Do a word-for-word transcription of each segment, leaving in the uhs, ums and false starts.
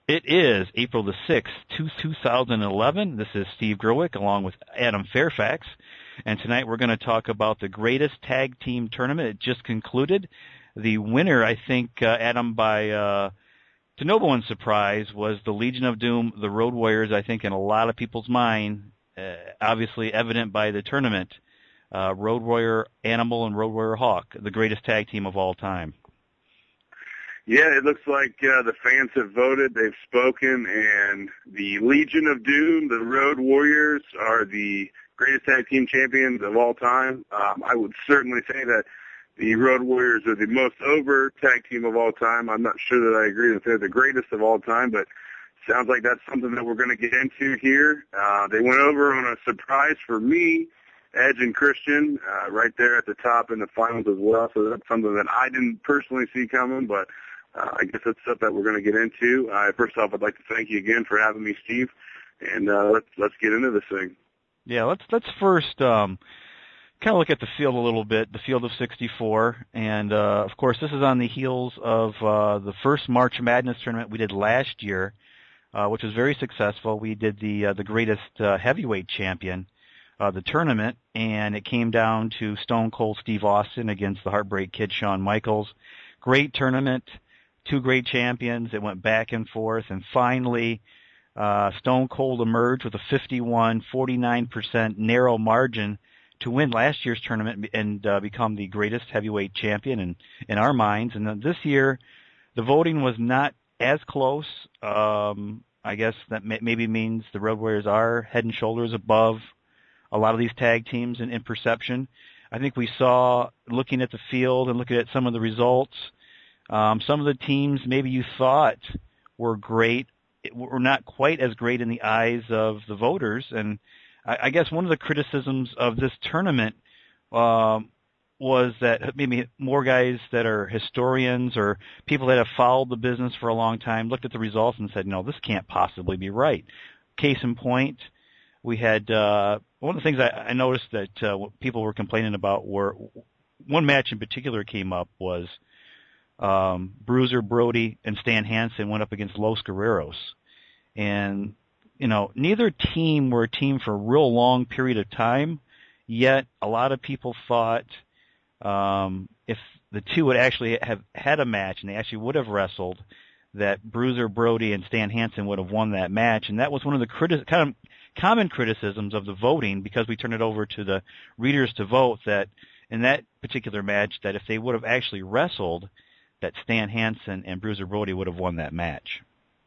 It is April the sixth, two thousand eleven. This is Steve Gerwick along with Adam Fairfax. And tonight we're going to talk about the greatest tag team tournament. It just concluded. The winner, I think, uh, Adam, by uh, to no one's surprise, was the Legion of Doom, the Road Warriors. I think in a lot of people's mind, uh, obviously evident by the tournament, uh, Road Warrior Animal and Road Warrior Hawk, the greatest tag team of all time. Yeah, it looks like uh, the fans have voted, they've spoken, and the Legion of Doom, the Road Warriors, are the greatest tag team champions of all time. Um, I would certainly say that the Road Warriors are the most over tag team of all time. I'm not sure that I agree that they're the greatest of all time, but sounds like that's something that we're going to get into here. Uh, they went over on a surprise for me, Edge and Christian, uh, right there at the top in the finals as well, so that's something that I didn't personally see coming, but Uh, I guess that's stuff that we're going to get into. Uh, first off, I'd like to thank you again for having me, Steve, and uh, let's let's get into this thing. Yeah, let's let's first um, kind of look at the field a little bit, the field of sixty-four, and uh, of course this is on the heels of uh, the first March Madness tournament we did last year, uh, which was very successful. We did the uh, the greatest uh, heavyweight champion, uh, the tournament, and it came down to Stone Cold Steve Austin against the Heartbreak Kid Shawn Michaels. Great tournament. Two great champions. It went back and forth, and finally uh, Stone Cold emerged with a fifty-one forty-nine percent narrow margin to win last year's tournament and uh, become the greatest heavyweight champion in, in our minds. And then this year, the voting was not as close. Um, I guess that may, maybe means the Road Warriors are head and shoulders above a lot of these tag teams in, in perception. I think we saw, looking at the field and looking at some of the results, Um, some of the teams maybe you thought were great were not quite as great in the eyes of the voters. And I, I guess one of the criticisms of this tournament um, was that maybe more guys that are historians or people that have followed the business for a long time looked at the results and said, no, this can't possibly be right. Case in point, we had uh, one of the things I, I noticed that uh, people were complaining about were one match in particular came up was Um, Bruiser Brody and Stan Hansen went up against Los Guerreros. And, you know, neither team were a team for a real long period of time, yet a lot of people thought um, if the two would actually have had a match and they actually would have wrestled, that Bruiser Brody and Stan Hansen would have won that match. And that was one of the criti- kind of common criticisms of the voting, because we turned it over to the readers to vote, that in that particular match, that if they would have actually wrestled, that Stan Hansen and Bruiser Brody would have won that match.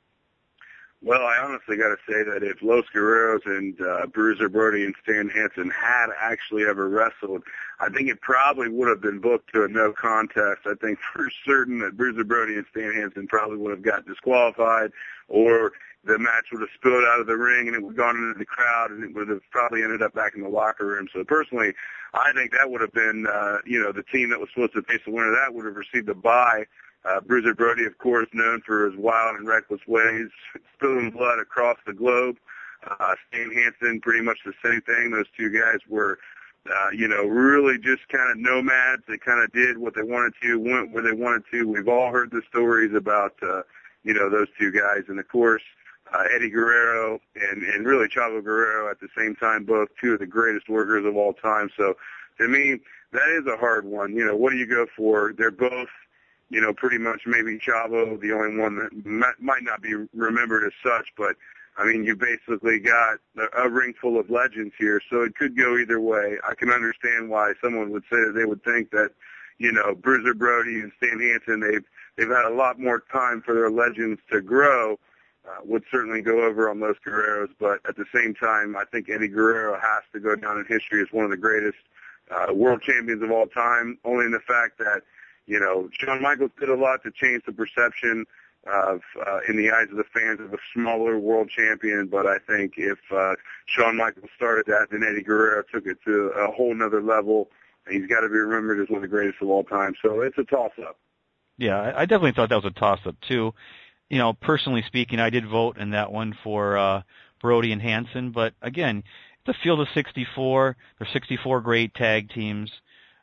Well, I honestly got to say that if Los Guerreros and uh, Bruiser Brody and Stan Hansen had actually ever wrestled, I think it probably would have been booked to a no contest. I think for certain that Bruiser Brody and Stan Hansen probably would have got disqualified, or the match would have spilled out of the ring and it would have gone into the crowd and it would have probably ended up back in the locker room. So personally, I think that would have been, uh, you know, the team that was supposed to face the winner of that would have received a bye. Uh, Bruiser Brody, of course, known for his wild and reckless ways, spilling blood across the globe. Uh, Stan Hansen, pretty much the same thing. Those two guys were, uh, you know, really just kind of nomads. They kind of did what they wanted to, went where they wanted to. We've all heard the stories about, uh, you know, those two guys. And, of course, Uh, Eddie Guerrero and, and really Chavo Guerrero at the same time, both two of the greatest workers of all time. So to me, that is a hard one. You know, what do you go for? They're both, you know, pretty much maybe Chavo, the only one that might, might not be remembered as such, but I mean, you basically got a, a ring full of legends here, so it could go either way. I can understand why someone would say that they would think that, you know, Bruiser Brody and Stan Hansen, they've, they've had a lot more time for their legends to grow. Uh, would certainly go over on Los Guerreros, but at the same time, I think Eddie Guerrero has to go down in history as one of the greatest uh, world champions of all time, only in the fact that, you know, Shawn Michaels did a lot to change the perception of, uh, in the eyes of the fans, of a smaller world champion, but I think if uh, Shawn Michaels started that, then Eddie Guerrero took it to a whole nother level, and he's got to be remembered as one of the greatest of all time, so it's a toss-up. Yeah, I definitely thought that was a toss-up, too. You know, personally speaking, I did vote in that one for uh, Brody and Hansen. But again, it's a field of sixty-four. There's sixty-four great tag teams.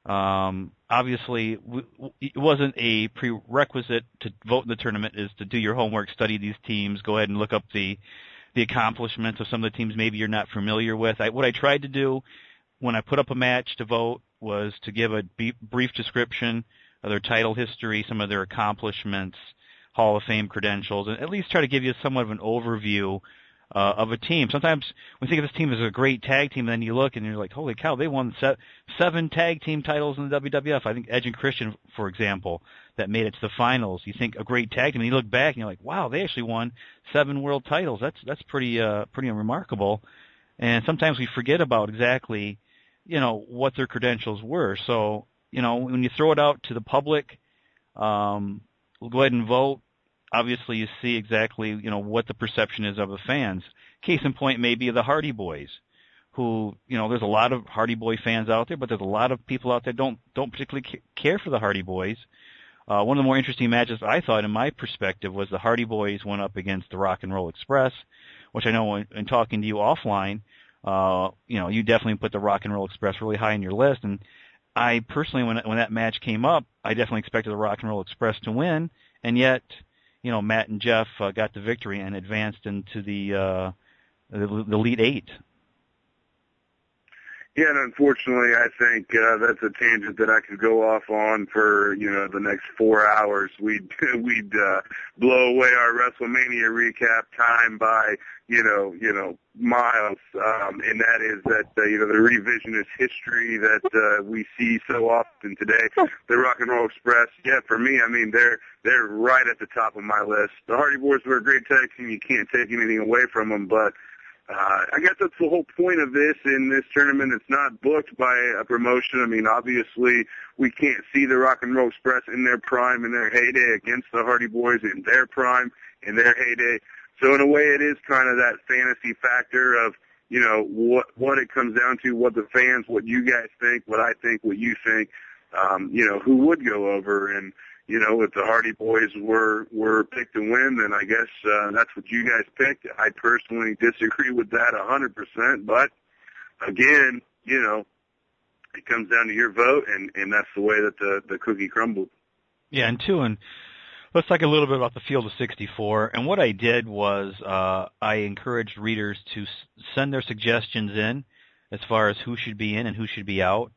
Um, obviously, w- it wasn't a prerequisite to vote in the tournament is to do your homework, study these teams, go ahead and look up the the accomplishments of some of the teams maybe you're not familiar with. I, what I tried to do when I put up a match to vote was to give a b- brief description of their title history, some of their accomplishments, Hall of Fame credentials, and at least try to give you somewhat of an overview uh, of a team. Sometimes we think of this team as a great tag team, and then you look and you're like, holy cow, they won se- seven tag team titles in the W W F. I think Edge and Christian, for example, that made it to the finals. You think a great tag team, and you look back and you're like, wow, they actually won seven world titles. That's that's pretty uh, pretty remarkable. And sometimes we forget about exactly, you know, what their credentials were. So, you know, when you throw it out to the public, um, we'll go ahead and vote. Obviously, you see exactly, you know, what the perception is of the fans. Case in point may be the Hardy Boys, who, you know, there's a lot of Hardy Boy fans out there, but there's a lot of people out there don't don't particularly care for the Hardy Boys. Uh, one of the more interesting matches I thought, in my perspective, was the Hardy Boys went up against the Rock and Roll Express, which I know in, in talking to you offline, uh, you know, you definitely put the Rock and Roll Express really high on your list. And I personally, when when that match came up, I definitely expected the Rock and Roll Express to win, and yet, you know, Matt and Jeff uh, got the victory and advanced into the uh, the, the Elite Eight. Yeah, and unfortunately, I think uh, that's a tangent that I could go off on for, you know, the next four hours. We'd we'd uh, blow away our WrestleMania recap time by, you know, you know, miles, um, and that is that uh, you know, the revisionist history that uh, we see so often today. The Rock and Roll Express, yeah, for me, I mean, they're they're right at the top of my list. The Hardy Boys were a great tag team. You can't take anything away from them, but Uh, I guess that's the whole point of this in this tournament. It's not booked by a promotion. I mean, obviously, we can't see the Rock and Roll Express in their prime, in their heyday, against the Hardy Boys in their prime, in their heyday. So in a way, it is kind of that fantasy factor of, you know, what what it comes down to, what the fans, what you guys think, what I think, what you think, um, you know, who would go over. And you know, if the Hardy Boys were were picked to win, then I guess uh, that's what you guys picked. I personally disagree with that one hundred percent. But, again, you know, it comes down to your vote, and, and that's the way that the, the cookie crumbled. Yeah, and two, and let's talk a little bit about the field of sixty-four. And what I did was uh, I encouraged readers to s- send their suggestions in as far as who should be in and who should be out.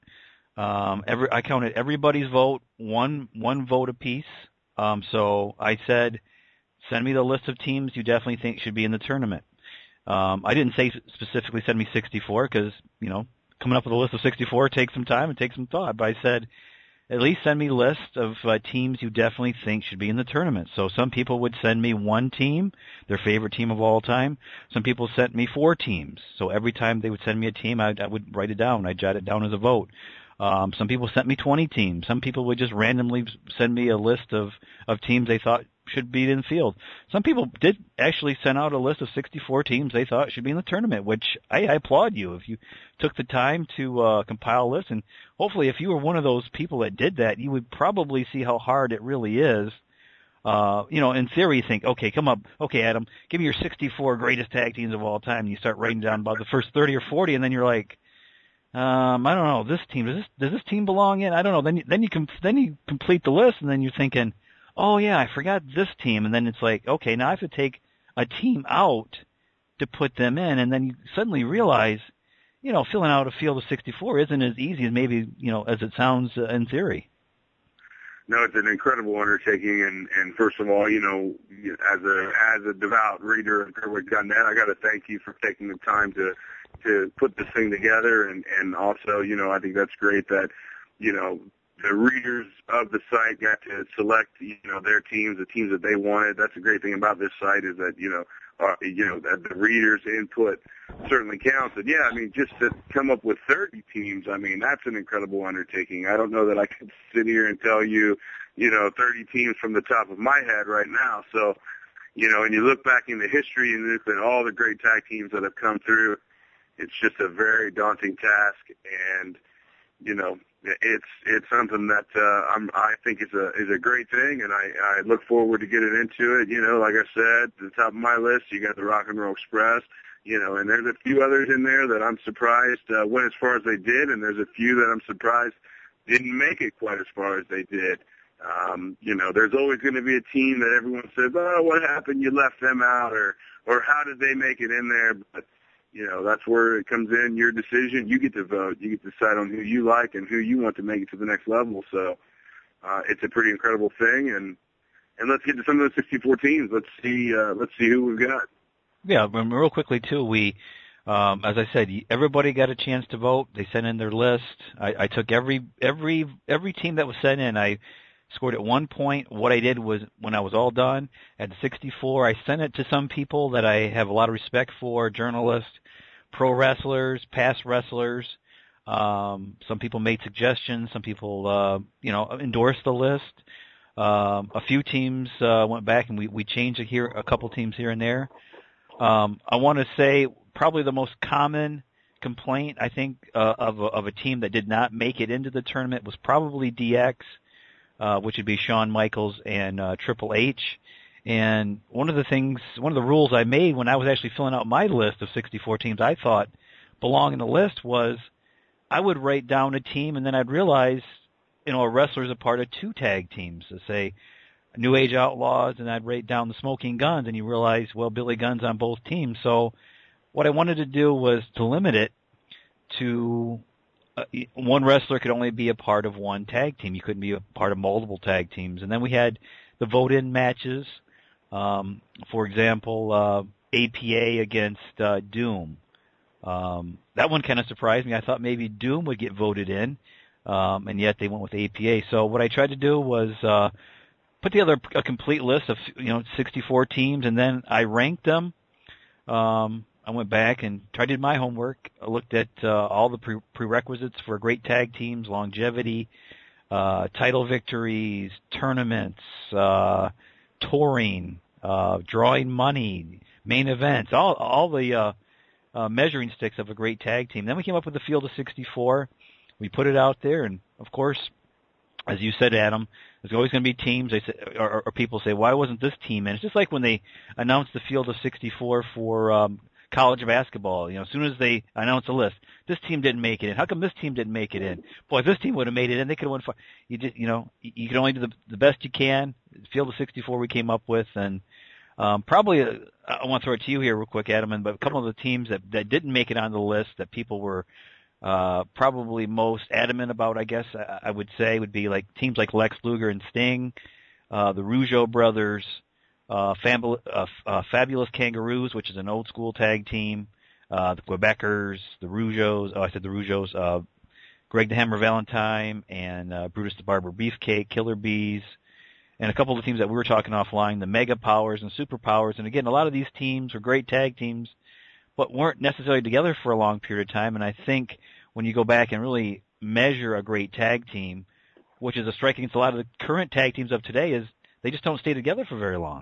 Um, every, I counted everybody's vote, one one vote apiece. Um, so I said, send me the list of teams you definitely think should be in the tournament. Um, I didn't say specifically send me sixty-four because, you know, coming up with a list of sixty-four takes some time and takes some thought. But I said, at least send me a list of uh, teams you definitely think should be in the tournament. So some people would send me one team, their favorite team of all time. Some people sent me four teams. So every time they would send me a team, I, I would write it down. I'd jot it down as a vote. Um, some people sent me twenty teams. Some people would just randomly send me a list of, of teams they thought should be in the field. Some people did actually send out a list of sixty-four teams they thought should be in the tournament, which I, I applaud you if you took the time to uh, compile a list. And hopefully if you were one of those people that did that, you would probably see how hard it really is. Uh, you know, in theory, you think, okay, come up, okay, Adam, give me your sixty-four greatest tag teams of all time. And you start writing down about the first thirty or forty, and then you're like, Um, I don't know. This team does this does this team belong in? I don't know. Then you, then you com- then you complete the list, and then you're thinking, oh yeah, I forgot this team, and then it's like, okay, now I have to take a team out to put them in, and then you suddenly realize, you know, filling out a field of sixty-four isn't as easy as maybe you know as it sounds uh, in theory. No, it's an incredible undertaking, and, and first of all, you know, as a as a devout reader of Gerwig dot net, I got to thank you for taking the time to to put this thing together, and and also, you know, I think that's great that, you know, the readers of the site got to select, you know, their teams, the teams that they wanted. That's a great thing about this site is that, you know, uh, you know, that the readers' input certainly counts. And yeah, I mean, just to come up with thirty teams, I mean, that's an incredible undertaking. I don't know that I could sit here and tell you, you know, thirty teams from the top of my head right now. So, you know, and you look back in the history and look at all the great tag teams that have come through, it's just a very daunting task. And, you know, it's it's something that uh, I'm, I think is a is a great thing, and I, I look forward to getting into it. You know, like I said, at the top of my list, you got the Rock and Roll Express. You know, and there's a few others in there that I'm surprised uh, went as far as they did, and there's a few that I'm surprised didn't make it quite as far as they did. Um, you know, there's always going to be a team that everyone says, oh, what happened? You left them out, or, or how did they make it in there? But, you know, that's where it comes in, your decision. You get to vote. You get to decide on who you like and who you want to make it to the next level. So uh, it's a pretty incredible thing. And, and let's get to some of the sixty-four teams. Let's see, uh, let's see who we've got. Yeah, but real quickly, too, we, um, as I said, everybody got a chance to vote. They sent in their list. I, I took every, every, every team that was sent in. I scored at one point. What I did was, when I was all done, at sixty-four, I sent it to some people that I have a lot of respect for, journalists, pro wrestlers, past wrestlers. Um, some people made suggestions. Some people, uh, you know, endorsed the list. Um, a few teams uh, went back and we, we changed it here, a couple teams here and there. Um, I want to say probably the most common complaint, I think, uh, of, a, of a team that did not make it into the tournament was probably D X. Uh, which would be Shawn Michaels and uh, Triple H. And one of the things, one of the rules I made when I was actually filling out my list of sixty-four teams I thought belong in the list was I would write down a team and then I'd realize, you know, a wrestler's a part of two tag teams. So say New Age Outlaws, and I'd write down the Smoking Guns, and you realize, well, Billy Gunn's on both teams. So what I wanted to do was to limit it to Uh, one wrestler could only be a part of one tag team. You couldn't be a part of multiple tag teams. And then we had the vote-in matches. Um, for example, uh, A P A against uh, Doom. Um, that one kind of surprised me. I thought maybe Doom would get voted in, um, and yet they went with A P A. So what I tried to do was uh, put together a complete list of, you know, sixty-four teams, and then I ranked them. Um, I went back and tried to do my homework. I looked at uh, all the pre- prerequisites for great tag teams, longevity, uh, title victories, tournaments, uh, touring, uh, drawing money, main events, all all the uh, uh, measuring sticks of a great tag team. Then we came up with the field of sixty-four. We put it out there, and of course, as you said, Adam, there's always going to be teams. They say, or, or people say, why wasn't this team in? It's just like when they announced the field of sixty-four for um, college basketball. You know, as soon as they announce a list, this team didn't make it in. How come this team didn't make it in? Boy, if this team would have made it in, they could have won. Five. You just, you know, you can only do the, the best you can. Field of sixty-four we came up with, and um, probably uh, I want to throw it to you here real quick, Adam. And but a couple of the teams that that didn't make it on the list that people were uh, probably most adamant about, I guess I, I would say, would be like teams like Lex Luger and Sting, uh, the Rougeau brothers. Uh, Fabul- uh, uh, Fabulous Kangaroos, which is an old school tag team, uh, the Quebecers, the Rougeaus, oh, I said the Rougeaus, uh, Greg the Hammer Valentine, and uh, Brutus the Barber Beefcake, Killer Bees, and a couple of the teams that we were talking offline, the Mega Powers and Super Powers. And again, a lot of these teams were great tag teams, but weren't necessarily together for a long period of time. And I think when you go back and really measure a great tag team, which is a strike against a lot of the current tag teams of today, is they just don't stay together for very long.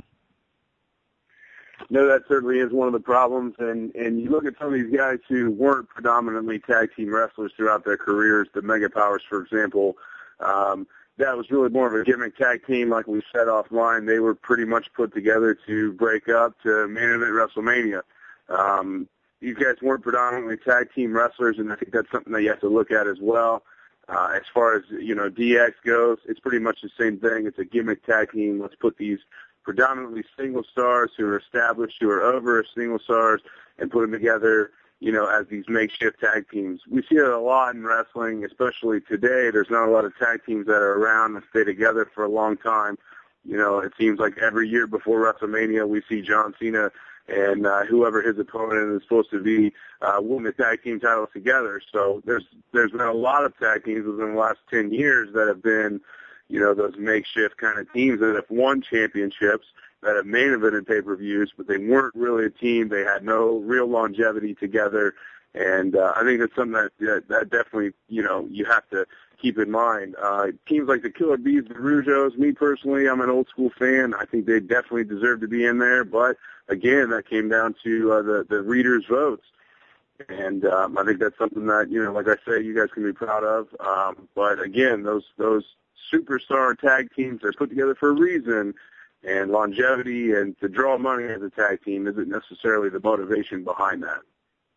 No, that certainly is one of the problems, and and you look at some of these guys who weren't predominantly tag team wrestlers throughout their careers, the Mega Powers, for example, um, that was really more of a gimmick tag team, like we said offline. They were pretty much put together to break up to main event WrestleMania. Um, these guys weren't predominantly tag team wrestlers, and I think that's something that you have to look at as well. Uh, as far as, you know, D X goes, it's pretty much the same thing. It's a gimmick tag team. Let's put these predominantly single stars who are established, who are over as single stars, and put them together, you know, as these makeshift tag teams. We see it a lot in wrestling, especially today. There's not a lot of tag teams that are around and stay together for a long time. You know, it seems like every year before WrestleMania, we see John Cena and uh, whoever his opponent is supposed to be uh, win the tag team titles together. So there's there's been a lot of tag teams within the last ten years that have been, you know, those makeshift kind of teams that have won championships, that have main evented pay-per-views, but they weren't really a team. They had no real longevity together. And uh, I think that's something that, that, that definitely, you know, you have to keep in mind. Uh, teams like the Killer Bees, the Rougeaus, me personally, I'm an old school fan. I think they definitely deserve to be in there. But, again, that came down to uh, the, the readers' votes. And um, I think that's something that, you know, like I say, you guys can be proud of. Um, but, again, those those superstar tag teams are put together for a reason, and longevity and to draw money as a tag team isn't necessarily the motivation behind that.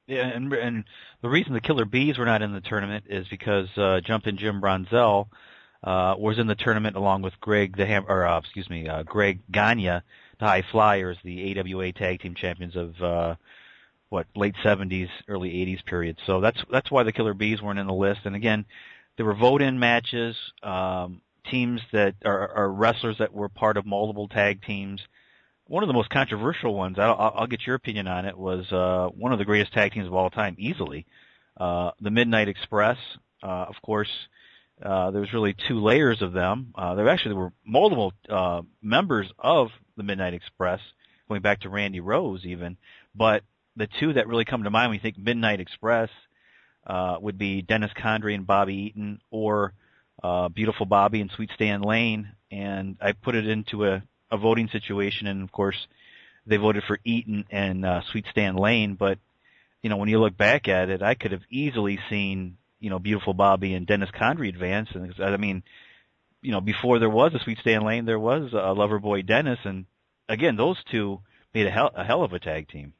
Yeah, and and the reason the Killer Bees were not in the tournament is because uh, Jumpin' Jim Bronzell uh, was in the tournament along with Greg the Ham, or uh, excuse me, uh, Greg Gagne, the High Flyers, the A W A Tag Team Champions of uh, what late seventies, early eighties period. So that's that's why the Killer Bees weren't in the list. And again, there were vote-in matches, um, teams that are, are wrestlers that were part of multiple tag teams. One of the most controversial ones, I'll, I'll get your opinion on it, was uh, one of the greatest tag teams of all time, easily. Uh, the Midnight Express, uh, of course, uh, there was really two layers of them. Uh, there actually were multiple uh, members of the Midnight Express, going back to Randy Rose even, but the two that really come to mind when you think Midnight Express uh, would be Dennis Condrey and Bobby Eaton, or uh, Beautiful Bobby and Sweet Stan Lane, and I put it into a a voting situation, and of course they voted for Eaton and uh, Sweet Stan Lane, but you know, when you look back at it, I could have easily seen, you know, Beautiful Bobby and Dennis Condrey advance, and I mean, you know, before there was a Sweet Stan Lane, there was a Loverboy Dennis, and again, those two made a hell, a hell of a tag team.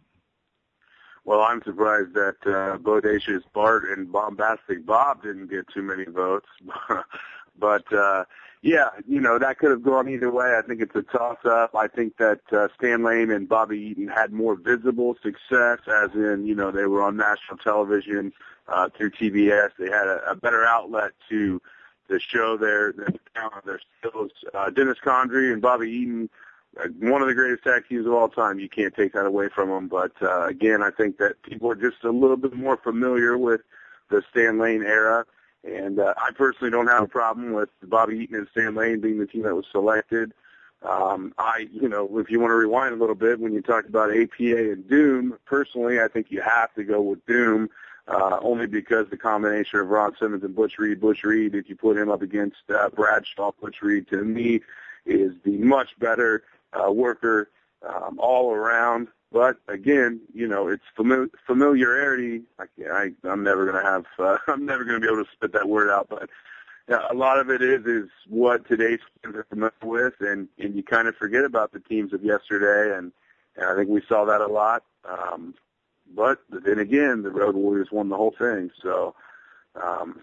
Well, I'm surprised that uh, Bodacious Bart and Bombastic Bob didn't get too many votes, but uh yeah, you know, that could have gone either way. I think it's a toss-up. I think that uh, Stan Lane and Bobby Eaton had more visible success, as in, you know, they were on national television uh, through T B S. They had a, a better outlet to to show their, their talent, their skills. Uh, Dennis Condrey and Bobby Eaton, uh, one of the greatest tag teams of all time. You can't take that away from them. But, uh, again, I think that people are just a little bit more familiar with the Stan Lane era. And uh, I personally don't have a problem with Bobby Eaton and Stan Lane being the team that was selected. Um, I, you know, if you want to rewind a little bit, when you talk about A P A and Doom, personally, I think you have to go with Doom, uh, only because the combination of Ron Simmons and Butch Reed, Butch Reed, if you put him up against uh, Bradshaw, Butch Reed, to me, is the much better uh, worker um, all around. But again, you know, it's famili- familiarity. I, I, I'm never going to have, uh, I'm never going to be able to spit that word out. But yeah, a lot of it is is what today's fans are familiar with, and and you kind of forget about the teams of yesterday, and, and I think we saw that a lot. Um, but then again, the Road Warriors won the whole thing. So um,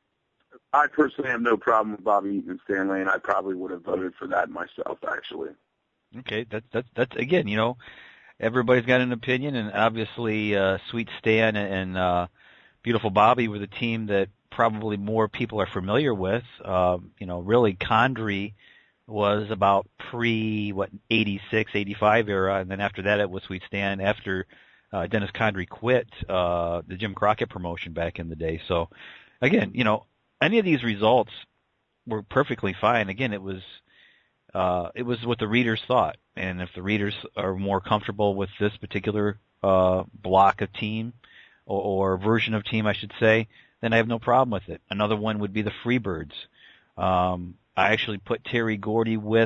I personally have no problem with Bobby Eaton and Stan Lane. I probably would have voted for that myself, actually. Okay, that's that's that's again, you know. Everybody's got an opinion, and obviously uh, Sweet Stan and uh, Beautiful Bobby were the team that probably more people are familiar with. Uh, you know, really, Condrey was about pre, what, eighty-six, eighty-five era, and then after that it was Sweet Stan after uh, Dennis Condrey quit uh, the Jim Crockett promotion back in the day. So, again, you know, any of these results were perfectly fine. Again, it was uh, it was what the readers thought. And if the readers are more comfortable with this particular uh, block of team, or, or version of team, I should say, then I have no problem with it. Another one would be the Freebirds. Um, I actually put Terry Gordy with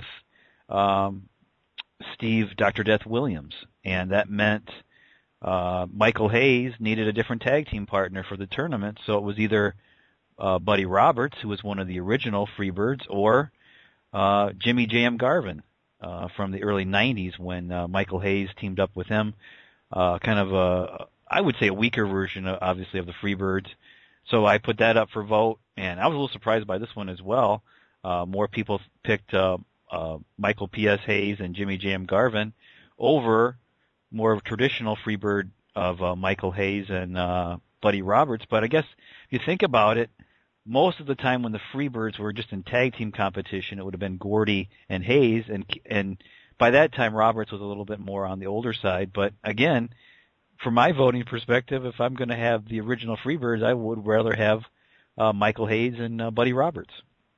um, Steve Doctor Death Williams, and that meant uh, Michael Hayes needed a different tag team partner for the tournament, so it was either uh, Buddy Roberts, who was one of the original Freebirds, or uh, Jimmy Jam Garvin. Uh, from the early nineties when uh, Michael Hayes teamed up with him, uh, kind of a, I would say a weaker version, of, obviously, of the Freebirds. So I put that up for vote, and I was a little surprised by this one as well. Uh, more people picked uh, uh, Michael P S. Hayes and Jimmy Jam Garvin over more of a traditional Freebird of uh, Michael Hayes and uh, Buddy Roberts. But I guess if you think about it, most of the time when the Freebirds were just in tag team competition, it would have been Gordy and Hayes, and and by that time Roberts was a little bit more on the older side. But again, from my voting perspective, if I'm going to have the original Freebirds, I would rather have uh, Michael Hayes and uh, Buddy Roberts.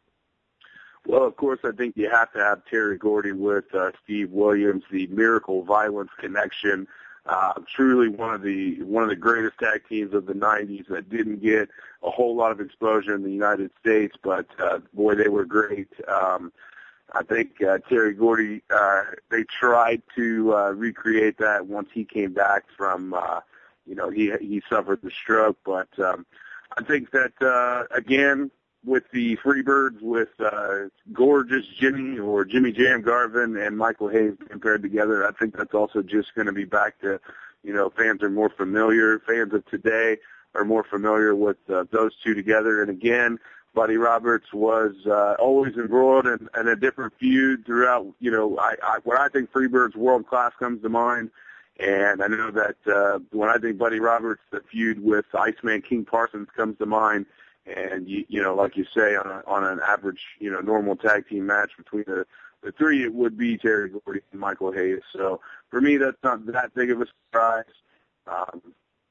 Well, of course, I think you have to have Terry Gordy with uh, Steve Williams, the Miracle Violence connection. Uh, truly one of the one of the greatest tag teams of the nineties that didn't get a whole lot of exposure in the United States, but uh, boy, they were great. Um, I think uh, Terry Gordy, uh, they tried to uh, recreate that once he came back from, uh, you know, he he suffered the stroke. But um, I think that uh, again, with the Freebirds, with uh, Gorgeous Jimmy or Jimmy Jam Garvin and Michael Hayes compared together, I think that's also just going to be back to you know, fans are more familiar. Fans of today are more familiar with uh, those two together. And again, Buddy Roberts was uh, always embroiled in, in a different feud throughout. You know, I, I, when I think Freebird's World Class comes to mind, and I know that uh, when I think Buddy Roberts, the feud with Iceman King Parsons comes to mind. And, you, you know, like you say, on, a, on an average, you know, normal tag team match between the, the three, it would be Terry Gordy and Michael Hayes. So for me, that's not that big of a surprise. Um,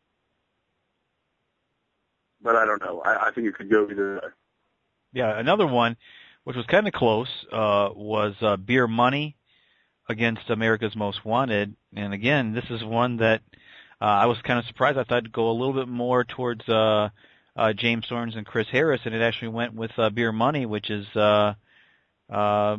but I don't know. I, I think it could go either way. Yeah, another one, which was kind of close, uh, was uh, Beer Money against America's Most Wanted. And again, this is one that uh, I was kind of surprised. I thought it'd go a little bit more towards uh, uh, James Storms and Chris Harris, and it actually went with uh, Beer Money, which is uh, uh,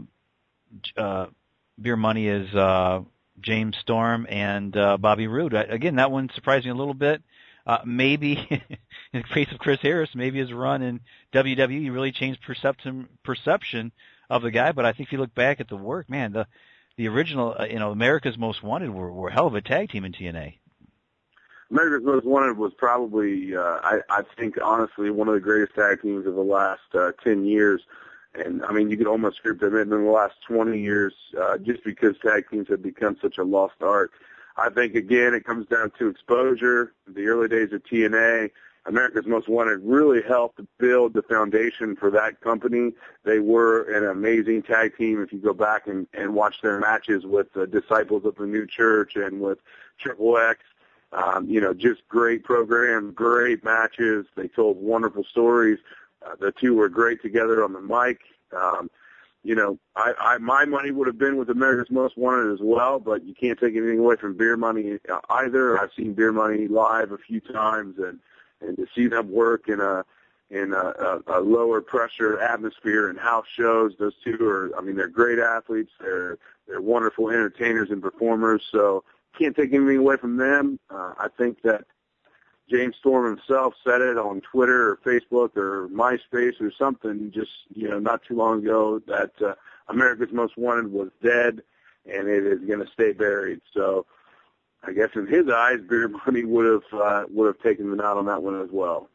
uh, Beer Money is uh, James Storm and uh, Bobby Roode. Again, that one surprised me a little bit. Uh, maybe in the case of Chris Harris, maybe his run in W W E really changed perception perception of the guy. But I think if you look back at the work, man, the the original, uh, you know, America's Most Wanted were, were a hell of a tag team in T N A. America's Most Wanted was probably, uh, I, I think, honestly, one of the greatest tag teams of the last uh, ten years. And, I mean, you could almost group them in in the last twenty years uh, just because tag teams have become such a lost art. I think, again, it comes down to exposure. The early days of T N A, America's Most Wanted really helped build the foundation for that company. They were an amazing tag team. If you go back and, and watch their matches with the Disciples of the New Church and with Triple X, um, you know, just great programs, great matches. They told wonderful stories. Uh, the two were great together on the mic. Um, You know, I, I my money would have been with America's Most Wanted as well, but you can't take anything away from Beer Money either. I've seen Beer Money live a few times, and and to see them work in a in a, a, a lower pressure atmosphere and house shows, those two are, I mean, they're great athletes. They're they're wonderful entertainers and performers. So can't take anything away from them. Uh, I think that James Storm himself said it on Twitter or Facebook or MySpace or something just, you know, not too long ago that uh, America's Most Wanted was dead and it is going to stay buried. So I guess in his eyes, Beer Money would have uh, would have taken them out on that one as well.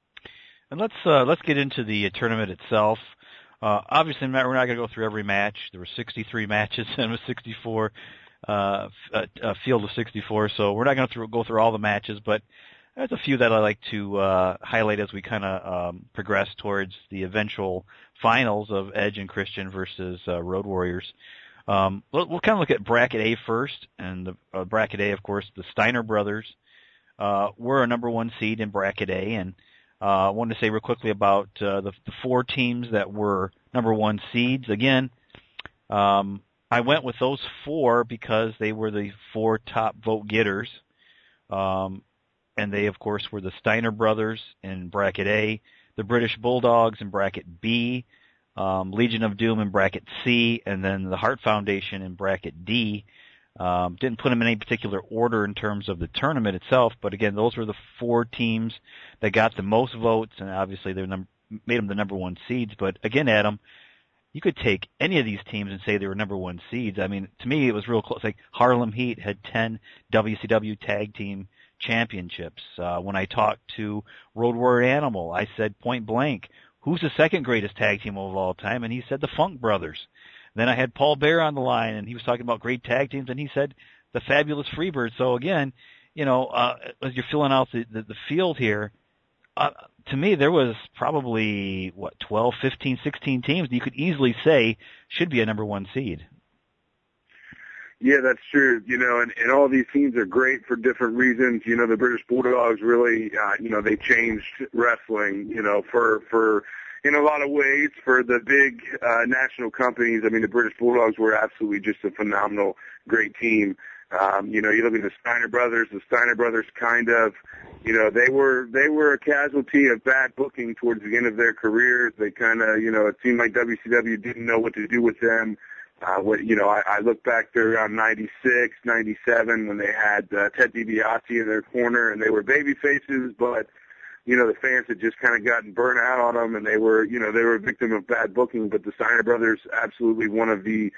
And let's uh, let's get into the tournament itself. Uh, obviously, we're not going to go through every match. There were sixty-three matches and it was sixty-four, uh, a, a field of sixty-four. So we're not going to go through all the matches, but there's a few that I like to uh, highlight as we kind of um, progress towards the eventual finals of Edge and Christian versus uh, Road Warriors. Um, we'll, we'll kind of look at Bracket A first, and the uh, Bracket A, of course, the Steiner brothers uh, were a number one seed in Bracket A, and uh, I wanted to say real quickly about uh, the, the four teams that were number one seeds. Again, um, I went with those four because they were the four top vote getters. Um, And they, of course, were the Steiner brothers in Bracket A, the British Bulldogs in Bracket B, um, Legion of Doom in Bracket C, and then the Hart Foundation in Bracket D. Um, didn't put them in any particular order in terms of the tournament itself, but again, those were the four teams that got the most votes, and obviously they num- made them the number one seeds. But again, Adam, you could take any of these teams and say they were number one seeds. I mean, to me, it was real close. Like Harlem Heat had ten W C W tag team championships. Uh, when I talked to Road Warrior Animal, I said point blank, who's the second greatest tag team of all time? And he said the Funk Brothers. Then I had Paul Bear on the line, and he was talking about great tag teams, and he said the Fabulous Freebirds. So again, you know, uh, as you're filling out the, the, the field here, uh, to me there was probably, what, twelve, fifteen, sixteen teams that you could easily say should be a number one seed. Yeah, that's true. You know, and, and all these teams are great for different reasons. You know, the British Bulldogs really, uh, you know, they changed wrestling, you know, for, for, in a lot of ways for the big, uh, national companies. I mean, the British Bulldogs were absolutely just a phenomenal, great team. Um, you know, you look at the Steiner brothers, the Steiner brothers kind of, you know, they were, they were a casualty of bad booking towards the end of their careers. They kind of, you know, it seemed like W C W didn't know what to do with them. Uh, what, you know, I, I look back there around ninety-six, ninety-seven when they had uh, Ted DiBiase in their corner and they were baby faces, but, you know, the fans had just kind of gotten burnt out on them and they were, you know, they were a victim of bad booking. But the Steiner brothers, absolutely one of the,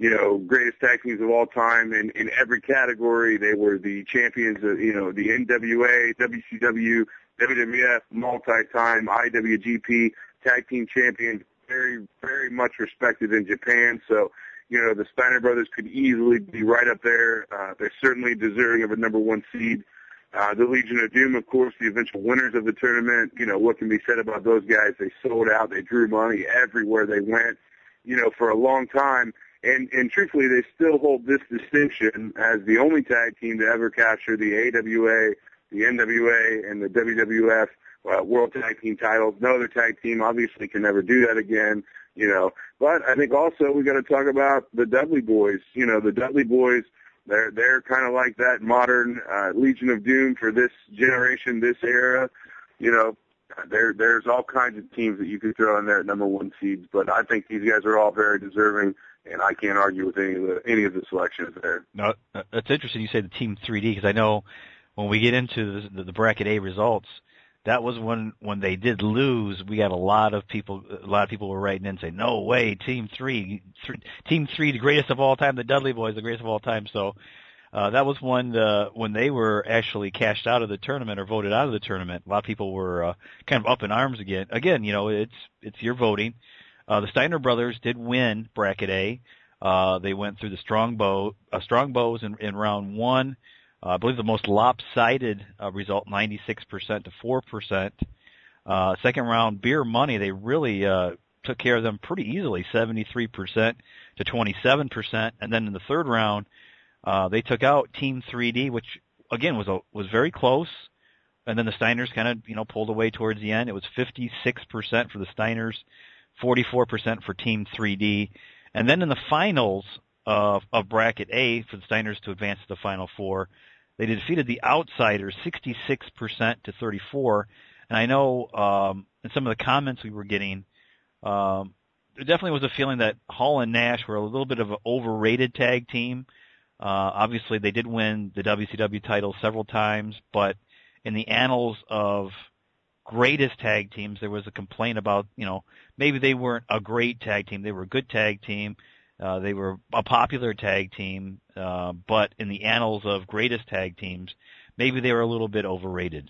you know, greatest tag teams of all time in, in every category. They were the champions of, you know, the N W A, W C W, W W F, multi-time I W G P tag team champions, very, very much respected in Japan. So, you know, the Steiner brothers could easily be right up there. Uh, they're certainly deserving of a number one seed. Uh, the Legion of Doom, of course, the eventual winners of the tournament. You know, what can be said about those guys? They sold out. They drew money everywhere they went, you know, for a long time. And, and truthfully, they still hold this distinction as the only tag team to ever capture the A W A, the N W A, and the W W F uh, World Tag Team titles. No other tag team obviously can never do that again, you know. But I think also we got to talk about the Dudley Boys. You know, the Dudley Boys, they're they're kind of like that modern uh, Legion of Doom for this generation, this era. You know, there there's all kinds of teams that you could throw in there at number one seeds, but I think these guys are all very deserving, and I can't argue with any of the any of the selections there. No, that's interesting. You say the Team three D, because I know when we get into the, the bracket A results, that was when when they did lose. We got a lot of people. A lot of people were writing in saying, "No way, Team three, th- Team three, the greatest of all time. The Dudley Boys, the greatest of all time." So uh, that was when the, when they were actually cashed out of the tournament or voted out of the tournament. A lot of people were uh, kind of up in arms again. Again, you know, it's it's your voting. Uh, the Steiner brothers did win bracket A. Uh, they went through the strong bow, uh, strong bows in, in round one. Uh, I believe the most lopsided uh, result, ninety-six percent to four percent. Uh, second round, Beer Money, they really uh, took care of them pretty easily, seventy-three percent to twenty-seven percent. And then in the third round, uh, they took out Team three D, which again was a, was very close. And then the Steiners kind of, you know, pulled away towards the end. It was fifty-six percent for the Steiners, forty-four percent for Team three D. And then in the finals of, of bracket A, for the Steiners to advance to the Final Four, they defeated the Outsiders sixty-six percent to thirty-four. And I know um, in some of the comments we were getting, um, there definitely was a feeling that Hall and Nash were a little bit of an overrated tag team. Uh, obviously, they did win the W C W title several times, but in the annals of greatest tag teams, there was a complaint about, you know, maybe they weren't a great tag team. They were a good tag team. Uh, they were a popular tag team, uh, but in the annals of greatest tag teams, maybe they were a little bit overrated.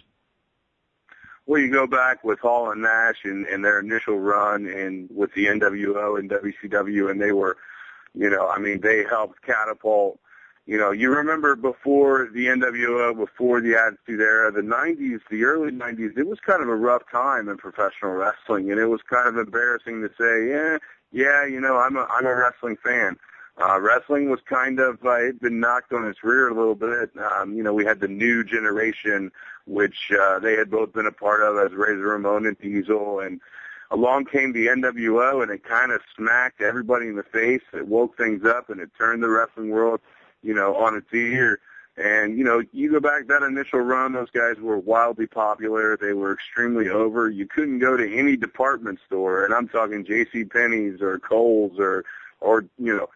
Well, you go back with Hall and Nash and, and their initial run and with the N W O and W C W, and they were, you know, I mean, they helped catapult. You know, you remember before the N W O, before the Attitude Era, the nineties, the early nineties, it was kind of a rough time in professional wrestling, and it was kind of embarrassing to say, yeah, yeah, you know, I'm a, I'm a wrestling fan. Uh, wrestling was kind of, uh, it'd been knocked on its rear a little bit. Um, you know, we had the new generation, which, uh, they had both been a part of as Razor Ramon and Diesel, and along came the N W O, and it kind of smacked everybody in the face. It woke things up, and it turned the wrestling world, you know, on its ear. And, you know, you go back that initial run, those guys were wildly popular. They were extremely over. You couldn't go to any department store, and I'm talking J C Penney's or Kohl's or, or, you know,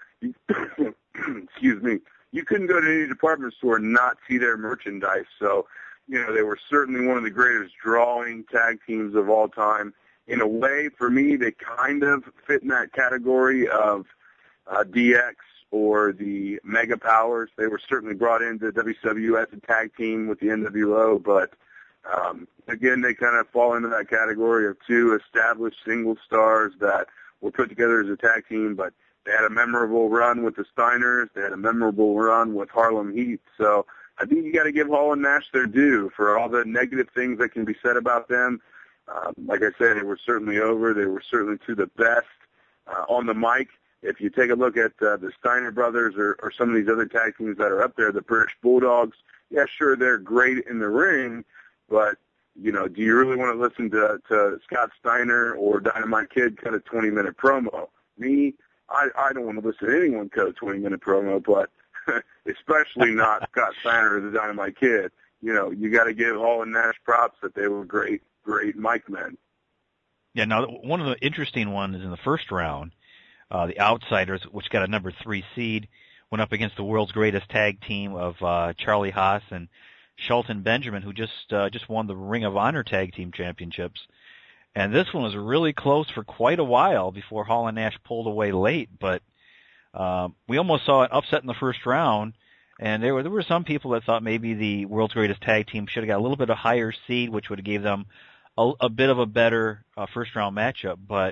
excuse me, you couldn't go to any department store and not see their merchandise. So, you know, they were certainly one of the greatest drawing tag teams of all time. In a way, for me, they kind of fit in that category of uh, D X or the Mega Powers. They were certainly brought into W C W as a tag team with the N W O, but um, again, they kind of fall into that category of two established single stars that were put together as a tag team, but they had a memorable run with the Steiners. They had a memorable run with Harlem Heat. So I think you got to give Hall and Nash their due for all the negative things that can be said about them. Um, like I said, they were certainly over. They were certainly to the best uh, on the mic. If you take a look at uh, the Steiner brothers or, or some of these other tag teams that are up there, the British Bulldogs, yeah, sure, they're great in the ring, but, you know, do you really want to listen to, to Scott Steiner or Dynamite Kid cut a twenty-minute promo? Me, I, I don't want to listen to anyone cut a twenty-minute promo, but especially not Scott Steiner or the Dynamite Kid. You know, you got to give Hall and Nash props that they were great, great mic men. Yeah, now, one of the interesting ones is in the first round. Uh, the Outsiders, which got a number three seed, went up against the world's greatest tag team of uh, Charlie Haas and Shelton Benjamin, who just uh, just won the Ring of Honor Tag Team Championships. And this one was really close for quite a while before Hall and Nash pulled away late. But Um, we almost saw an upset in the first round, and there were there were some people that thought maybe the World's Greatest Tag Team should have got a little bit of higher seed, which would have gave them a, a bit of a better uh, first round matchup. But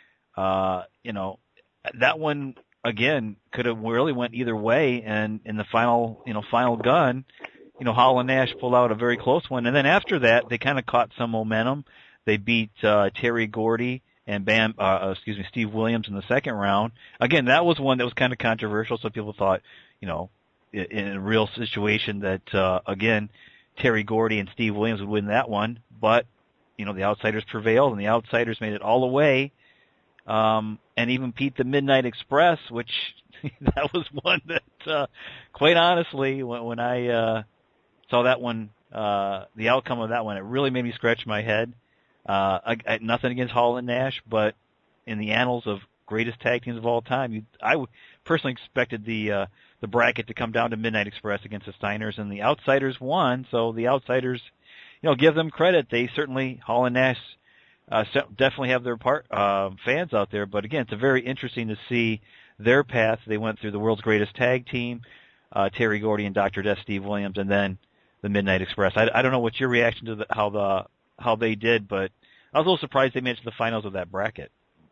uh, you know, that one again could have really went either way, and in the final you know final gun, you know, Hall and Nash pulled out a very close one, and then after that they kind of caught some momentum. They beat uh, Terry Gordy and Bam, uh, excuse me, Steve Williams in the second round. Again, that was one that was kind of controversial. Some people thought, you know, in, in a real situation that, uh, again, Terry Gordy and Steve Williams would win that one. But, you know, the Outsiders prevailed, and the Outsiders made it all the way, um, and even beat the Midnight Express, which that was one that, uh, quite honestly, when, when I uh, saw that one, uh, the outcome of that one, it really made me scratch my head. Uh, I, I, nothing against Hall and Nash, but in the annals of greatest tag teams of all time, you, I w- personally expected the uh, the bracket to come down to Midnight Express against the Steiners, and the Outsiders won. So the Outsiders, you know, give them credit. They certainly Hall and Nash uh, definitely have their part uh, fans out there. But again, it's a very interesting to see their path. They went through the World's Greatest Tag Team, uh, Terry Gordy and Doctor Death, Steve Williams, and then the Midnight Express. I, I don't know what's your reaction to the, how the how they did, but I was a little surprised they made it to the finals of that bracket.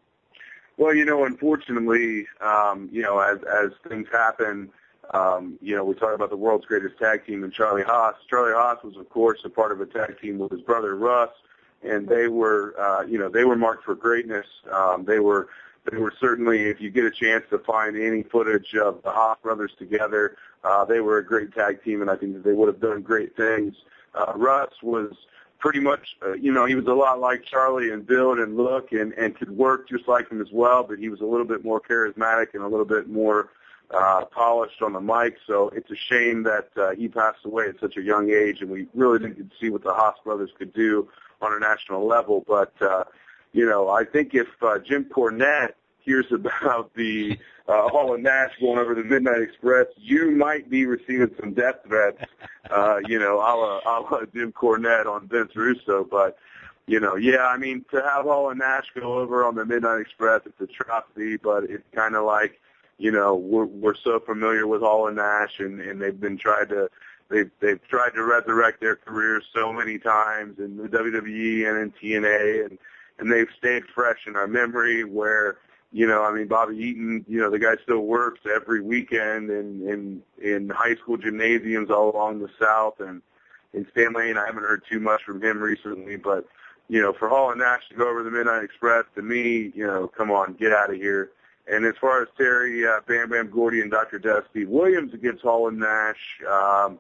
Well, you know, unfortunately, um, you know, as as things happen, um, you know, we talk about the World's Greatest Tag Team and Charlie Haas. Charlie Haas was, of course, a part of a tag team with his brother Russ, and they were, uh, you know, they were marked for greatness. Um, they were, they were certainly, if you get a chance to find any footage of the Haas brothers together, uh, they were a great tag team, and I think that they would have done great things. Uh, Russ was pretty much, uh, you know, he was a lot like Charlie in build and look and, and could work just like him as well, but he was a little bit more charismatic and a little bit more uh, polished on the mic. So it's a shame that uh, he passed away at such a young age, and we really didn't get to see what the Haas brothers could do on a national level. But, uh, you know, I think if uh, Jim Cornette hears about the uh, Hall and Nash going over the Midnight Express, you might be receiving some death threats, uh, you know, a la, a la Jim Cornette on Vince Russo. But, you know, yeah, I mean, to have Hall and Nash go over on the Midnight Express, it's a travesty, but it's kind of like, you know, we're, we're so familiar with Hall and Nash, and, and they've been tried to, they've, they've tried to resurrect their careers so many times in the W W E and in T N A, and, and they've stayed fresh in our memory where, you know, I mean, Bobby Eaton, you know, the guy still works every weekend in, in, in high school gymnasiums all along the South. And in Stan Lane, I haven't heard too much from him recently. But, you know, for Hall and Nash to go over the Midnight Express, to me, you know, come on, get out of here. And as far as Terry, uh, Bam Bam Gordy, and Doctor Death, Steve Williams against Hall and Nash, um,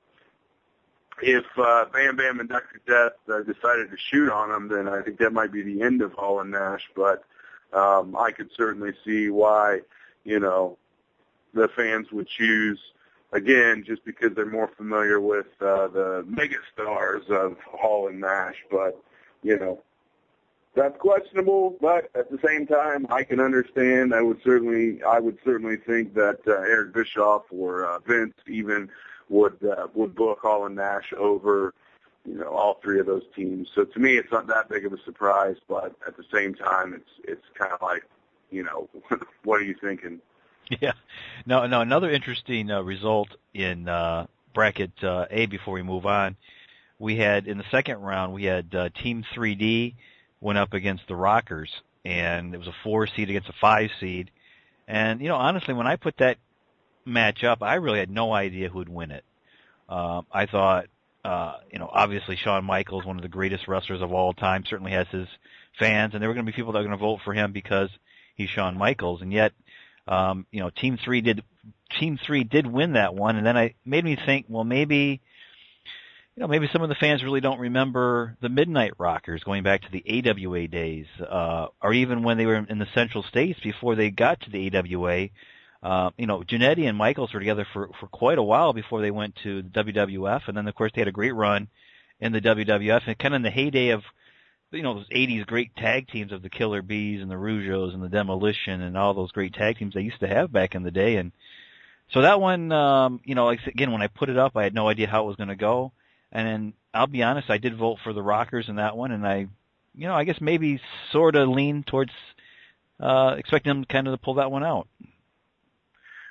if uh, Bam Bam and Doctor Death uh, decided to shoot on them, then I think that might be the end of Hall and Nash. But Um, I could certainly see why, you know, the fans would choose, again, just because they're more familiar with uh, the megastars of Hall and Nash. But, you know, that's questionable. But at the same time, I can understand. I would certainly, I would certainly think that uh, Eric Bischoff or uh, Vince even would uh, would book Hall and Nash over, you know, all three of those teams. So to me, it's not that big of a surprise, but at the same time, it's it's kind of like, you know, what are you thinking? Yeah. No, no. Another interesting uh, result in uh, bracket uh, A before we move on, we had in the second round we had uh, Team three D went up against the Rockers, and it was a four seed against a five seed. And you know, honestly, when I put that match up, I really had no idea who'd win it. Uh, I thought. Uh, you know, obviously Shawn Michaels, one of the greatest wrestlers of all time, certainly has his fans, and there were going to be people that were going to vote for him because he's Shawn Michaels. And yet, um, you know, Team Three did Team Three did win that one, and then I made me think, well, maybe, you know, maybe some of the fans really don't remember the Midnight Rockers going back to the A W A days, uh, or even when they were in the Central States before they got to the A W A. Uh, you know, Jannetty and Michaels were together for, for quite a while before they went to the W W F, and then of course they had a great run in the W W F, and kind of in the heyday of, you know, those eighties great tag teams of the Killer Bees and the Rougeos and the Demolition and all those great tag teams they used to have back in the day. And so that one, um, you know, like, again, when I put it up, I had no idea how it was going to go, and then I'll be honest, I did vote for the Rockers in that one, and I, you know, I guess maybe sort of leaned towards uh, expecting them kind of to pull that one out.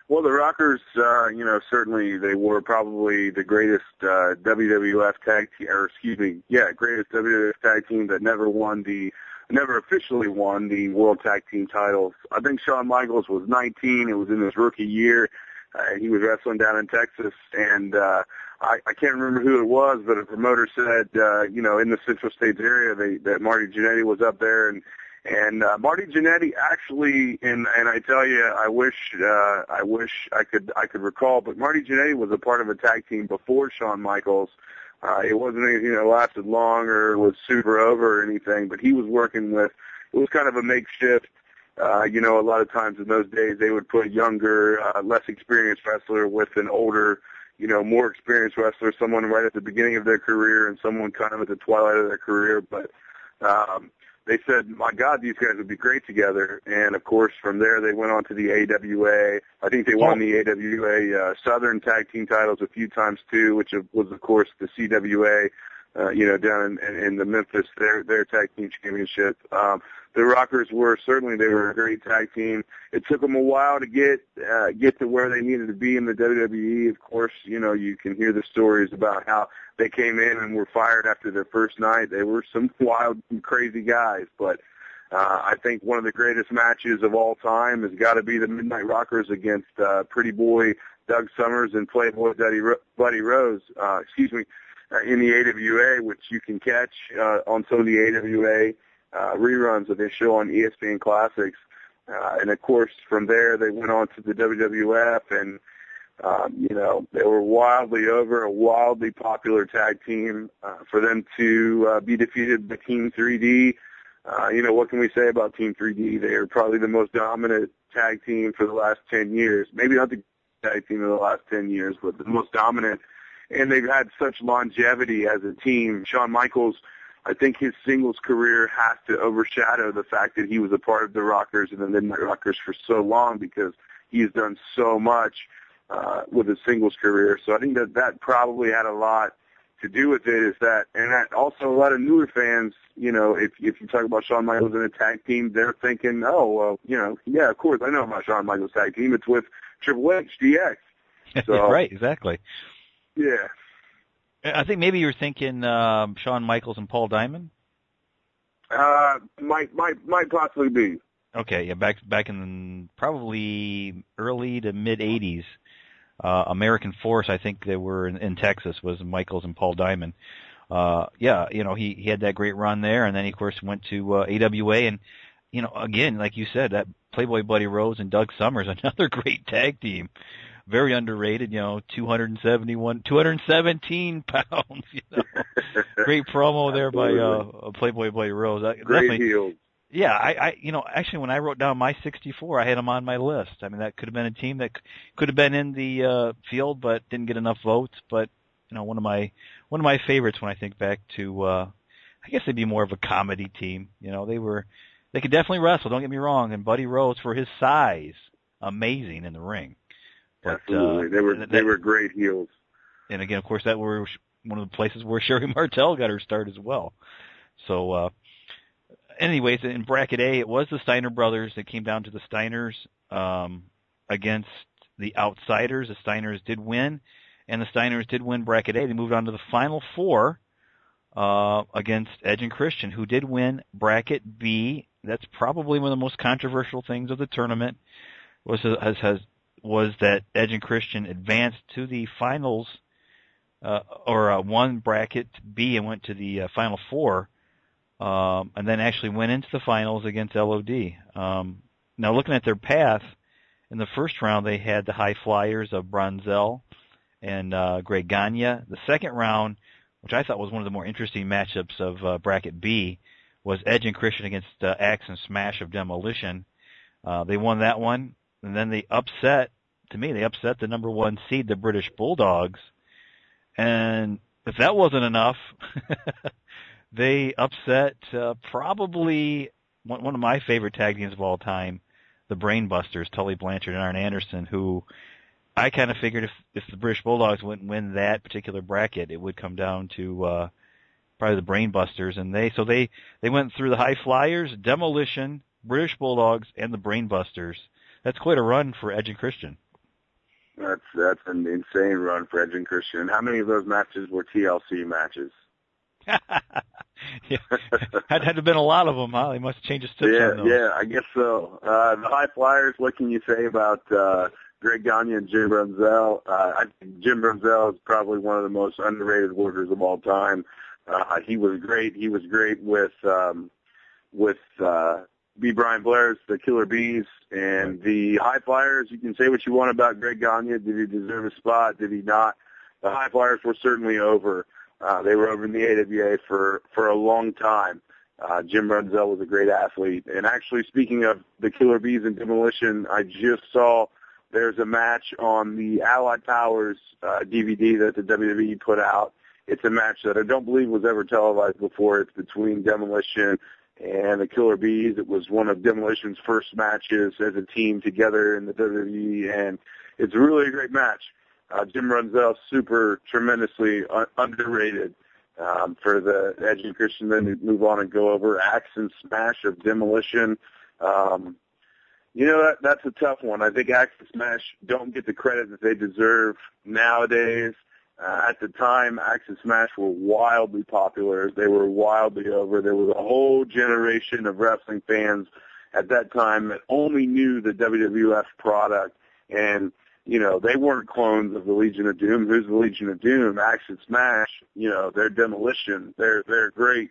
Well, the Rockers, uh, you know, certainly they were probably the greatest uh, W W F tag team, or excuse me, yeah, greatest W W F tag team that never won the, never officially won the World Tag Team titles. I think Shawn Michaels was nineteen. It was in his rookie year. Uh, he was wrestling down in Texas, and uh, I, I can't remember who it was, but a promoter said, uh, you know, in the Central States area, they, that Marty Jannetty was up there, and and uh, Marty Jannetty actually, and and I tell you, I wish uh, I wish I could I could recall, but Marty Jannetty was a part of a tag team before Shawn Michaels. Uh, it wasn't anything that lasted long or was super over or anything, but he was working with. It was kind of a makeshift. Uh, you know, a lot of times in those days they would put a younger, uh, less experienced wrestler with an older, you know, more experienced wrestler, someone right at the beginning of their career and someone kind of at the twilight of their career. But um, they said, my God, these guys would be great together. And, of course, from there they went on to the A W A. I think they won the A W A uh, Southern Tag Team titles a few times, too, which was, of course, the C W A, uh, you know, down in, in the Memphis, their, their Tag Team Championship. Um, The Rockers were certainly they were a great tag team. It took them a while to get uh, get to where they needed to be in the W W E. Of course, you know you can hear the stories about how they came in and were fired after their first night. They were some wild and crazy guys, but uh, I think one of the greatest matches of all time has got to be the Midnight Rockers against uh, Pretty Boy Doug Summers and Playboy Buddy, Ro- Buddy Rose. Uh, excuse me, uh, in the A W A, which you can catch uh, on some of the A W A. Uh, reruns of this show on E S P N Classics. Uh, and, of course, from there they went on to the W W F, and, um, you know, they were wildly over, a wildly popular tag team. Uh, for them to uh, be defeated by Team three D, uh, you know, what can we say about Team three D? They are probably the most dominant tag team for the last ten years. Maybe not the tag team of the last ten years, but the most dominant. And they've had such longevity as a team. Shawn Michaels, I think his singles career has to overshadow the fact that he was a part of the Rockers and the Midnight Rockers for so long, because he's done so much uh, with his singles career. So I think that that probably had a lot to do with it. Is that, and that also a lot of newer fans, you know, if if you talk about Shawn Michaels in a tag team, they're thinking, oh, well, you know, yeah, of course I know about Shawn Michaels tag team. It's with Triple H, D X. So, right, exactly. Yeah. I think maybe you're thinking um, Shawn Michaels and Paul Diamond. Uh, might might might possibly be. Okay, yeah, back back in probably early to mid eighties, uh, American Force, I think they were in, in Texas, was Michaels and Paul Diamond. Uh, yeah, you know, he he had that great run there, and then he of course went to uh, A W A, and you know, again, like you said, that Playboy Buddy Rose and Doug Summers, another great tag team. Very underrated, you know, two hundred seventy-one, two hundred seventeen pounds, you know. Great promo there by uh, Playboy Buddy Rose. I, Great heel. Yeah, I, I, you know, actually when I wrote down my sixty-four, I had him on my list. I mean, that could have been a team that could have been in the uh, field, but didn't get enough votes. But you know, one of my one of my favorites when I think back to, uh, I guess they'd be more of a comedy team. You know, they were, they could definitely wrestle. Don't get me wrong. And Buddy Rose, for his size, amazing in the ring. But, Absolutely, uh, they were that, they were great heels. And again, of course, that were one of the places where Sherry Martel got her start as well. So, uh, anyways, in bracket A, it was the Steiner brothers that came down to the Steiners um, against the Outsiders. The Steiners did win, and the Steiners did win bracket A. They moved on to the final four uh, against Edge and Christian, who did win bracket B. That's probably one of the most controversial things of the tournament. Was has, has was that Edge and Christian advanced to the finals, uh, or uh, won bracket B and went to the uh, final four, um, and then actually went into the finals against L O D. Um, now, looking at their path, in the first round they had the High Flyers of Bronzell and uh, Greg Gagne. The second round, which I thought was one of the more interesting matchups of uh, bracket B, was Edge and Christian against uh, Axe and Smash of Demolition. Uh, they won that one. And then they upset, to me, they upset the number one seed, the British Bulldogs. And if that wasn't enough, they upset uh, probably one, one of my favorite tag teams of all time, the Brainbusters, Tully Blanchard and Arn Anderson, who I kind of figured if, if the British Bulldogs wouldn't win that particular bracket, it would come down to uh, probably the Brainbusters. And they so they, they went through the High Flyers, Demolition, British Bulldogs, and the Brainbusters. That's quite a run for Edge and Christian. That's that's an insane run for Edge and Christian. How many of those matches were T L C matches? Yeah. had had to been a lot of them, huh? They must change the tips yeah, on those. Yeah, I guess so. Uh, the High Flyers, what can you say about uh, Greg Gagne and Jim Brunzell? Uh, I think Jim Brunzell is probably one of the most underrated workers of all time. Uh, he was great. He was great with um, with uh, B. Brian Blair's The Killer Bees and the High Flyers. You can say what you want about Greg Gagne. Did he deserve a spot? Did he not? The High Flyers were certainly over. Uh, they were over in the A W A for, for a long time. Uh, Jim Brunzell was a great athlete. And actually, speaking of the Killer Bees and Demolition, I just saw there's a match on the Allied Powers uh, D V D that the W W E put out. It's a match that I don't believe was ever televised before. It's between Demolition and the Killer Bees. It was one of Demolition's first matches as a team together in the W W E, and it's really a great match. Uh, Jim Brunzell, super tremendously un- underrated um, for the Edge and Christian. Then we move on and go over Axe and Smash of Demolition. Um, you know, that, that's a tough one. I think Axe and Smash don't get the credit that they deserve nowadays. Uh, at the time, Axe and Smash were wildly popular. They were wildly over. There was a whole generation of wrestling fans at that time that only knew the W W F product, and you know, they weren't clones of the Legion of Doom. Who's the Legion of Doom? Axe and Smash, you know, they're Demolition. They're they're great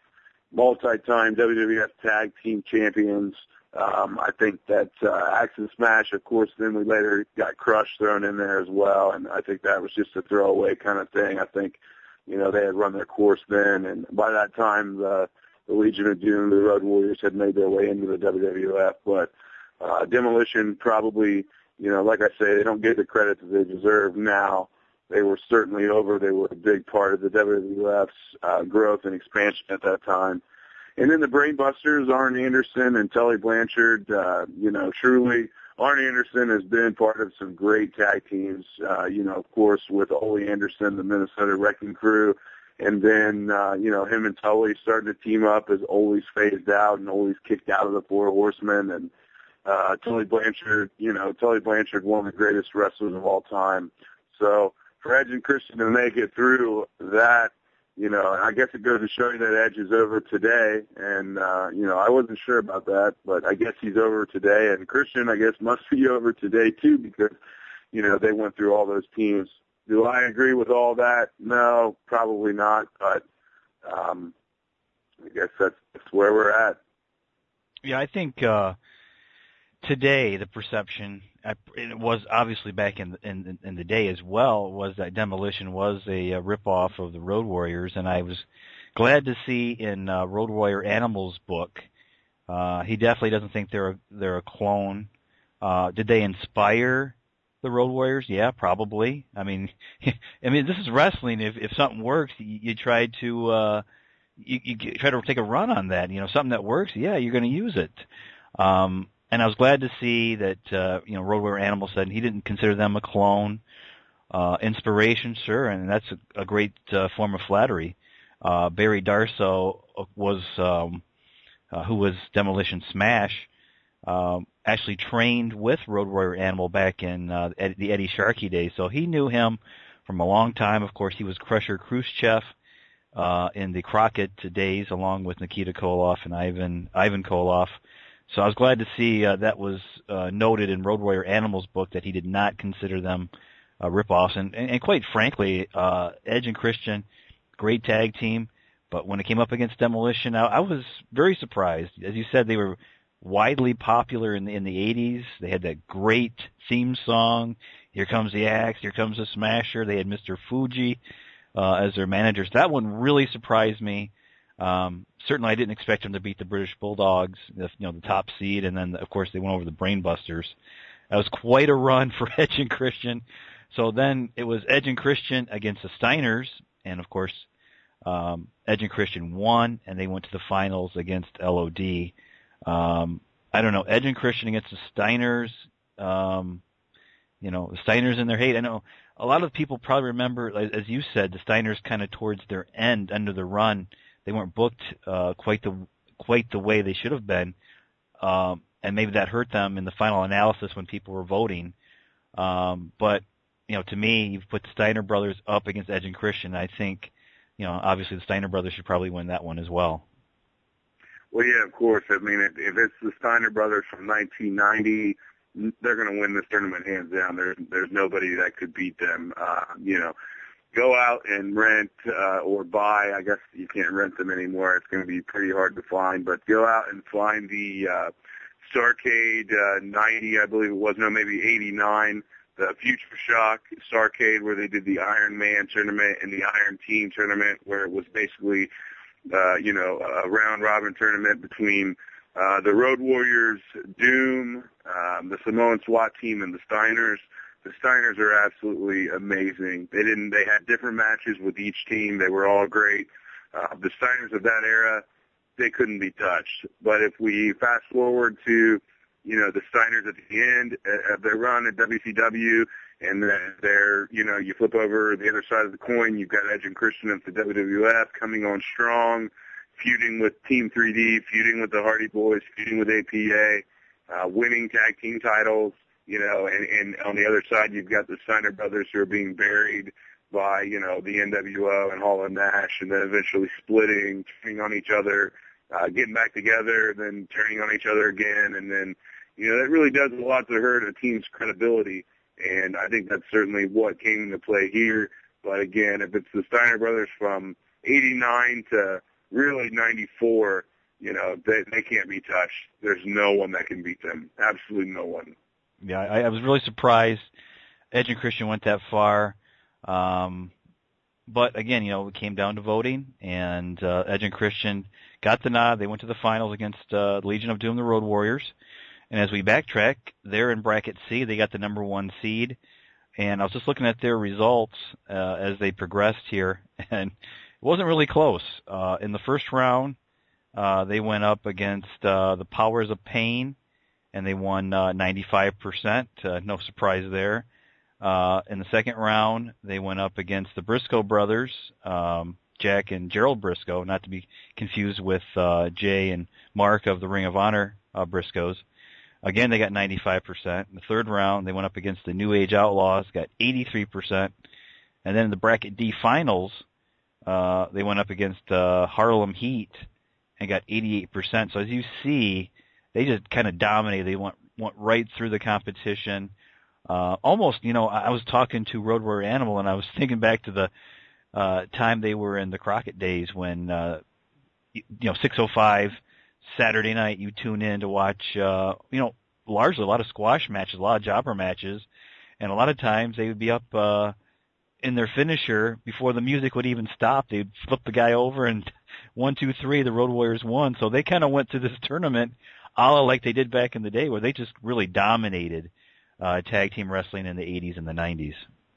multi-time W W F tag team champions. Um, I think that uh, Axe and Smash, of course, then we later got Crush thrown in there as well, and I think that was just a throwaway kind of thing. I think, you know, they had run their course then, and by that time, the, the Legion of Doom, the Road Warriors, had made their way into the W W F. But uh, Demolition probably, you know, like I say, they don't get the credit that they deserve now. They were certainly over. They were a big part of the W W F's uh, growth and expansion at that time. And then the Brainbusters, Arn Anderson and Tully Blanchard, uh, you know, truly, Arn Anderson has been part of some great tag teams, uh, you know, of course, with Ole Anderson, the Minnesota Wrecking Crew. And then, uh, you know, him and Tully started to team up as Ole's phased out and Ole's kicked out of the Four Horsemen. And uh, Tully Blanchard, you know, Tully Blanchard, one of the greatest wrestlers of all time. So for Edge and Christian to make it through that, you know, I guess it goes to show you that Edge is over today. And, uh, you know, I wasn't sure about that, but I guess he's over today. And Christian, I guess, must be over today, too, because, you know, they went through all those teams. Do I agree with all that? No, probably not. But um, I guess that's, that's where we're at. Yeah, I think uh, today the perception, it was obviously back in, in in the day as well, was that Demolition was a, a ripoff of the Road Warriors, and I was glad to see in uh, Road Warrior Animal's book, uh, he definitely doesn't think they're a, they're a clone. Uh, did they inspire the Road Warriors? Yeah, probably. I mean, I mean, this is wrestling. If if something works, you, you try to uh, you, you try to take a run on that. You know, something that works, yeah, you're going to use it. Um, And I was glad to see that, uh, you know, Road Warrior Animal said he didn't consider them a clone. Uh, inspiration, sure, and that's a, a great uh, form of flattery. Uh, Barry Darsow was, um, uh, who was Demolition Smash, um, actually trained with Road Warrior Animal back in uh, the Eddie Sharkey days, so he knew him from a long time. Of course, he was Crusher Khrushchev uh, in the Crockett days, along with Nikita Koloff and Ivan Ivan Koloff. So I was glad to see uh, that was uh, noted in Road Warrior Animal's book that he did not consider them uh, ripoffs. And, and, and quite frankly, uh, Edge and Christian, great tag team. But when it came up against Demolition, I, I was very surprised. As you said, they were widely popular in the, in the eighties. They had that great theme song, Here Comes the Axe, Here Comes the Smasher. They had Mister Fuji uh, as their managers. That one really surprised me. Um, certainly I didn't expect them to beat the British Bulldogs, the, you know, the top seed, and then, of course, they went over the Brainbusters. That was quite a run for Edge and Christian. So then it was Edge and Christian against the Steiners, and, of course, um, Edge and Christian won, and they went to the finals against L O D. Um, I don't know, Edge and Christian against the Steiners, um, you know, the Steiners in their hate. I know a lot of people probably remember, as you said, the Steiners kind of towards their end, end of the run. They weren't booked uh, quite the quite the way they should have been, um, and maybe that hurt them in the final analysis when people were voting. Um, but, you know, to me, you've put the Steiner brothers up against Edge and Christian. I think, you know, obviously the Steiner brothers should probably win that one as well. Well, yeah, of course. I mean, if, if it's the Steiner brothers from nineteen ninety, they're going to win this tournament hands down. There's there's nobody that could beat them. Uh, you know, go out and rent uh, or buy. I guess you can't rent them anymore. It's going to be pretty hard to find. But go out and find the uh, Starrcade uh, ninety, I believe it was. No, maybe eighty-nine. The Future Shock Starrcade, where they did the Iron Man tournament and the Iron Team tournament, where it was basically, uh, you know, a round-robin tournament between uh, the Road Warriors, Doom, um, the Samoan SWAT team, and the Steiners. The Steiners are absolutely amazing. They didn't. They had different matches with each team. They were all great. Uh, the Steiners of that era, they couldn't be touched. But if we fast forward to, you know, the Steiners at the end of their run at W C W, and then they're, you know, you flip over the other side of the coin, you've got Edge and Christian at the W W F coming on strong, feuding with Team three D, feuding with the Hardy Boys, feuding with A P A, uh, winning tag team titles, you know, and, and on the other side you've got the Steiner brothers who are being buried by, you know, the N W O and Hall and Nash, and then eventually splitting, turning on each other, uh, getting back together, then turning on each other again, and then, you know, that really does a lot to hurt a team's credibility, and I think that's certainly what came into play here. But again, if it's the Steiner brothers from eighty-nine to really ninety-four, you know, they, they can't be touched. There's no one that can beat them. Absolutely no one. Yeah, I, I was really surprised Edge and Christian went that far. Um, but again, you know, it came down to voting, and uh, Edge and Christian got the nod. They went to the finals against uh, Legion of Doom, the Road Warriors. And as we backtrack, they're in bracket C. They got the number one seed. And I was just looking at their results uh, as they progressed here, and it wasn't really close. Uh, in the first round, uh, they went up against uh, the Powers of Pain, and they won uh, ninety-five percent. Uh, no surprise there. Uh, in the second round, they went up against the Briscoe brothers, um, Jack and Gerald Briscoe, not to be confused with uh, Jay and Mark of the Ring of Honor uh, Briscoes. Again, they got ninety-five percent. In the third round, they went up against the New Age Outlaws, got eighty-three percent. And then in the Bracket D finals, uh, they went up against uh, Harlem Heat and got eighty-eight percent. So as you see, they just kind of dominated. They went, went right through the competition. Uh, almost, you know, I was talking to Road Warrior Animal, and I was thinking back to the uh, time they were in the Crockett days when, uh, you know, six oh five Saturday night, you tune in to watch, uh, you know, largely a lot of squash matches, a lot of jobber matches, and a lot of times they would be up uh, in their finisher before the music would even stop. They'd flip the guy over, and one, two, three, the Road Warriors won. So they kind of went to this tournament a la like they did back in the day, where they just really dominated uh, tag team wrestling in the eighties and the nineties.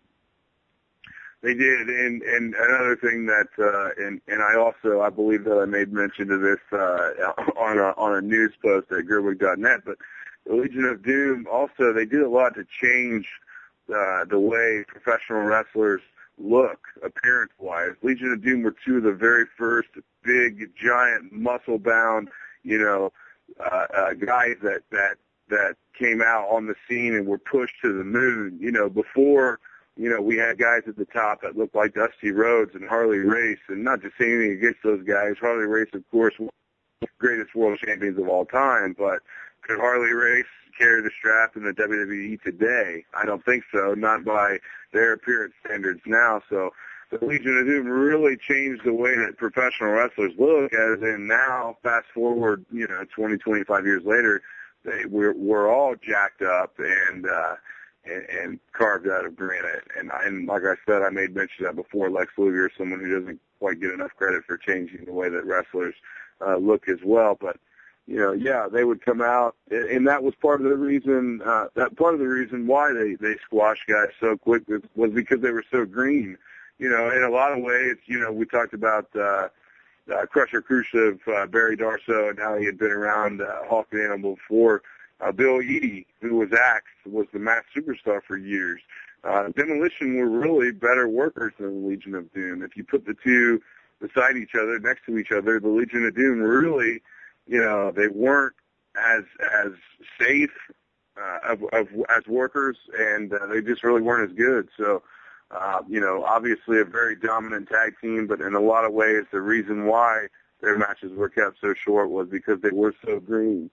They did, and and another thing that, uh, and and I also I believe that I made mention of this uh, on a on a news post at Gerwig dot net, but the Legion of Doom also, they did a lot to change uh, the way professional wrestlers look appearance-wise. Legion of Doom were two of the very first big, giant, muscle-bound, you know, uh, uh, guys that that that came out on the scene and were pushed to the moon. You know, before. You know, we had guys at the top that looked like Dusty Rhodes and Harley Race, and not to say anything against those guys. Harley Race, of course, one of the greatest world champions of all time, but could Harley Race carry the strap in the W W E today? I don't think so, not by their appearance standards now. So the Legion of Doom really changed the way that professional wrestlers look, as in now, fast forward, you know, twenty, twenty-five years later, they, we're, we're all jacked up and, uh, And, and carved out of granite. And, I, and like I said, I made mention of that before. Lex Luger is someone who doesn't quite get enough credit for changing the way that wrestlers uh, look as well. But you know, yeah, they would come out, and that was part of the reason. Uh, that part of the reason why they they squashed guys so quick was, was because they were so green. You know, in a lot of ways, you know, we talked about uh, uh, Crusher Khrushchev, uh, Barry Darsow, and how he had been around uh, Hawk and Animal before. Uh, Bill Eadie, who was Axe, was the Masked Superstar for years. Uh, Demolition were really better workers than the Legion of Doom. If you put the two beside each other, next to each other, the Legion of Doom really, you know, they weren't as as safe uh, of, of as workers, and uh, they just really weren't as good. So, uh, you know, obviously a very dominant tag team, but in a lot of ways, the reason why their matches were kept so short was because they were so green.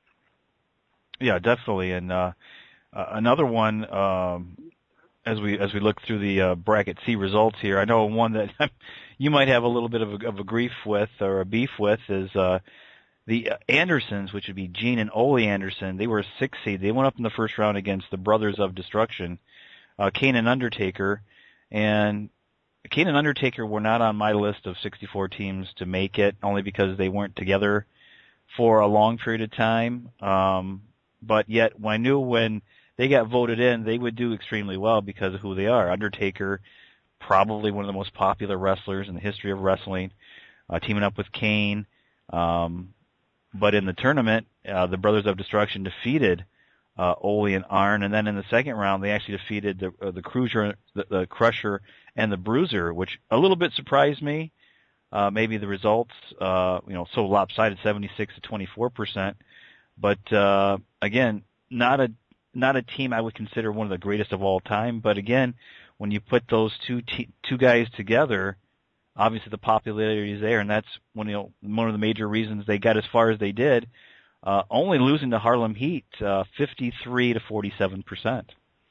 Yeah, definitely. And uh, uh, another one, um, as we as we look through the uh, bracket C results here, I know one that you might have a little bit of a, of a grief with or a beef with is uh, the Andersons, which would be Gene and Ole Anderson. They were a six seed. They went up in the first round against the Brothers of Destruction, uh, Kane and Undertaker. And Kane and Undertaker were not on my list of sixty-four teams to make it, only because they weren't together for a long period of time. Um, but yet, I knew when they got voted in, they would do extremely well because of who they are. Undertaker, probably one of the most popular wrestlers in the history of wrestling, uh, teaming up with Kane. Um, but in the tournament, uh, the Brothers of Destruction defeated uh, Ole and Arn, and then in the second round, they actually defeated the uh, the Cruiser, the, the Crusher, and the Bruiser, which a little bit surprised me. Uh, maybe the results, uh, you know, so lopsided, seventy-six to twenty-four percent. But uh, again, not a not a team I would consider one of the greatest of all time. But again, when you put those two te- two guys together, obviously the popularity is there, and that's one, you know, one of the major reasons they got as far as they did. Uh, only losing to Harlem Heat, uh, fifty-three to forty-seven percent.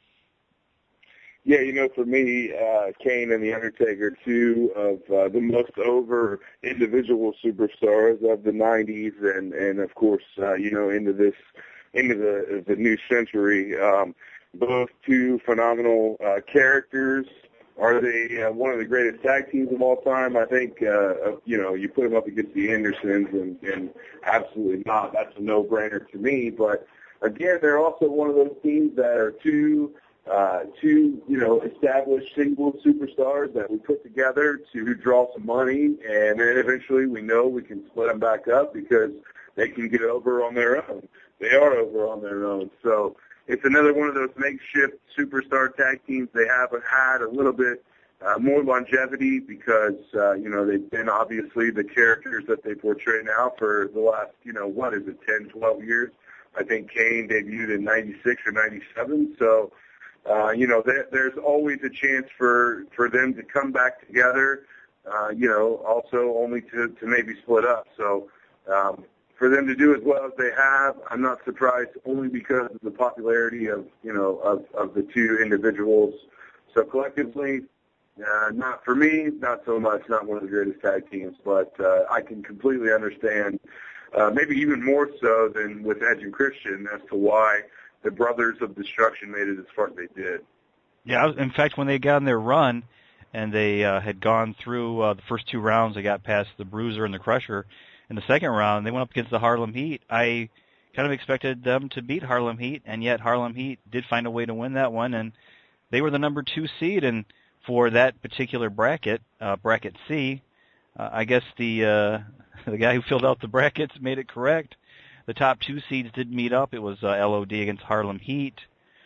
Yeah, you know, for me, uh, Kane and The Undertaker, two of uh, the most over individual superstars of the nineties, and, and of course, uh, you know, into this into the the new century. Um, both two phenomenal uh, characters. Are they uh, one of the greatest tag teams of all time? I think, uh, you know, you put them up against the Andersons, and, and absolutely not. That's a no-brainer to me. But, again, they're also one of those teams that are two, uh, two you know, established single superstars that we put together to draw some money, and then eventually we know we can split them back up because they can get over on their own. They are over on their own. So it's another one of those makeshift superstar tag teams. They have had a little bit uh, more longevity because, uh, you know, they've been obviously the characters that they portray now for the last, you know, what is it, ten, twelve years? I think Kane debuted in ninety-six or ninety-seven. So, uh, you know, there, there's always a chance for, for them to come back together, uh, you know, also only to, to maybe split up. So, um, for them to do as well as they have, I'm not surprised, only because of the popularity of, you know, of, of the two individuals. So collectively, uh, not for me, not so much, not one of the greatest tag teams, but uh, I can completely understand, uh, maybe even more so than with Edge and Christian, as to why the Brothers of Destruction made it as far as they did. Yeah, in fact, when they got on their run and they uh, had gone through uh, the first two rounds, they got past the Bruiser and the Crusher. In the second round, they went up against the Harlem Heat. I kind of expected them to beat Harlem Heat, and yet Harlem Heat did find a way to win that one, and they were the number two seed. And for that particular bracket, uh, bracket C, uh, I guess the uh, the guy who filled out the brackets made it correct. The top two seeds did meet up. It was uh, L O D against Harlem Heat.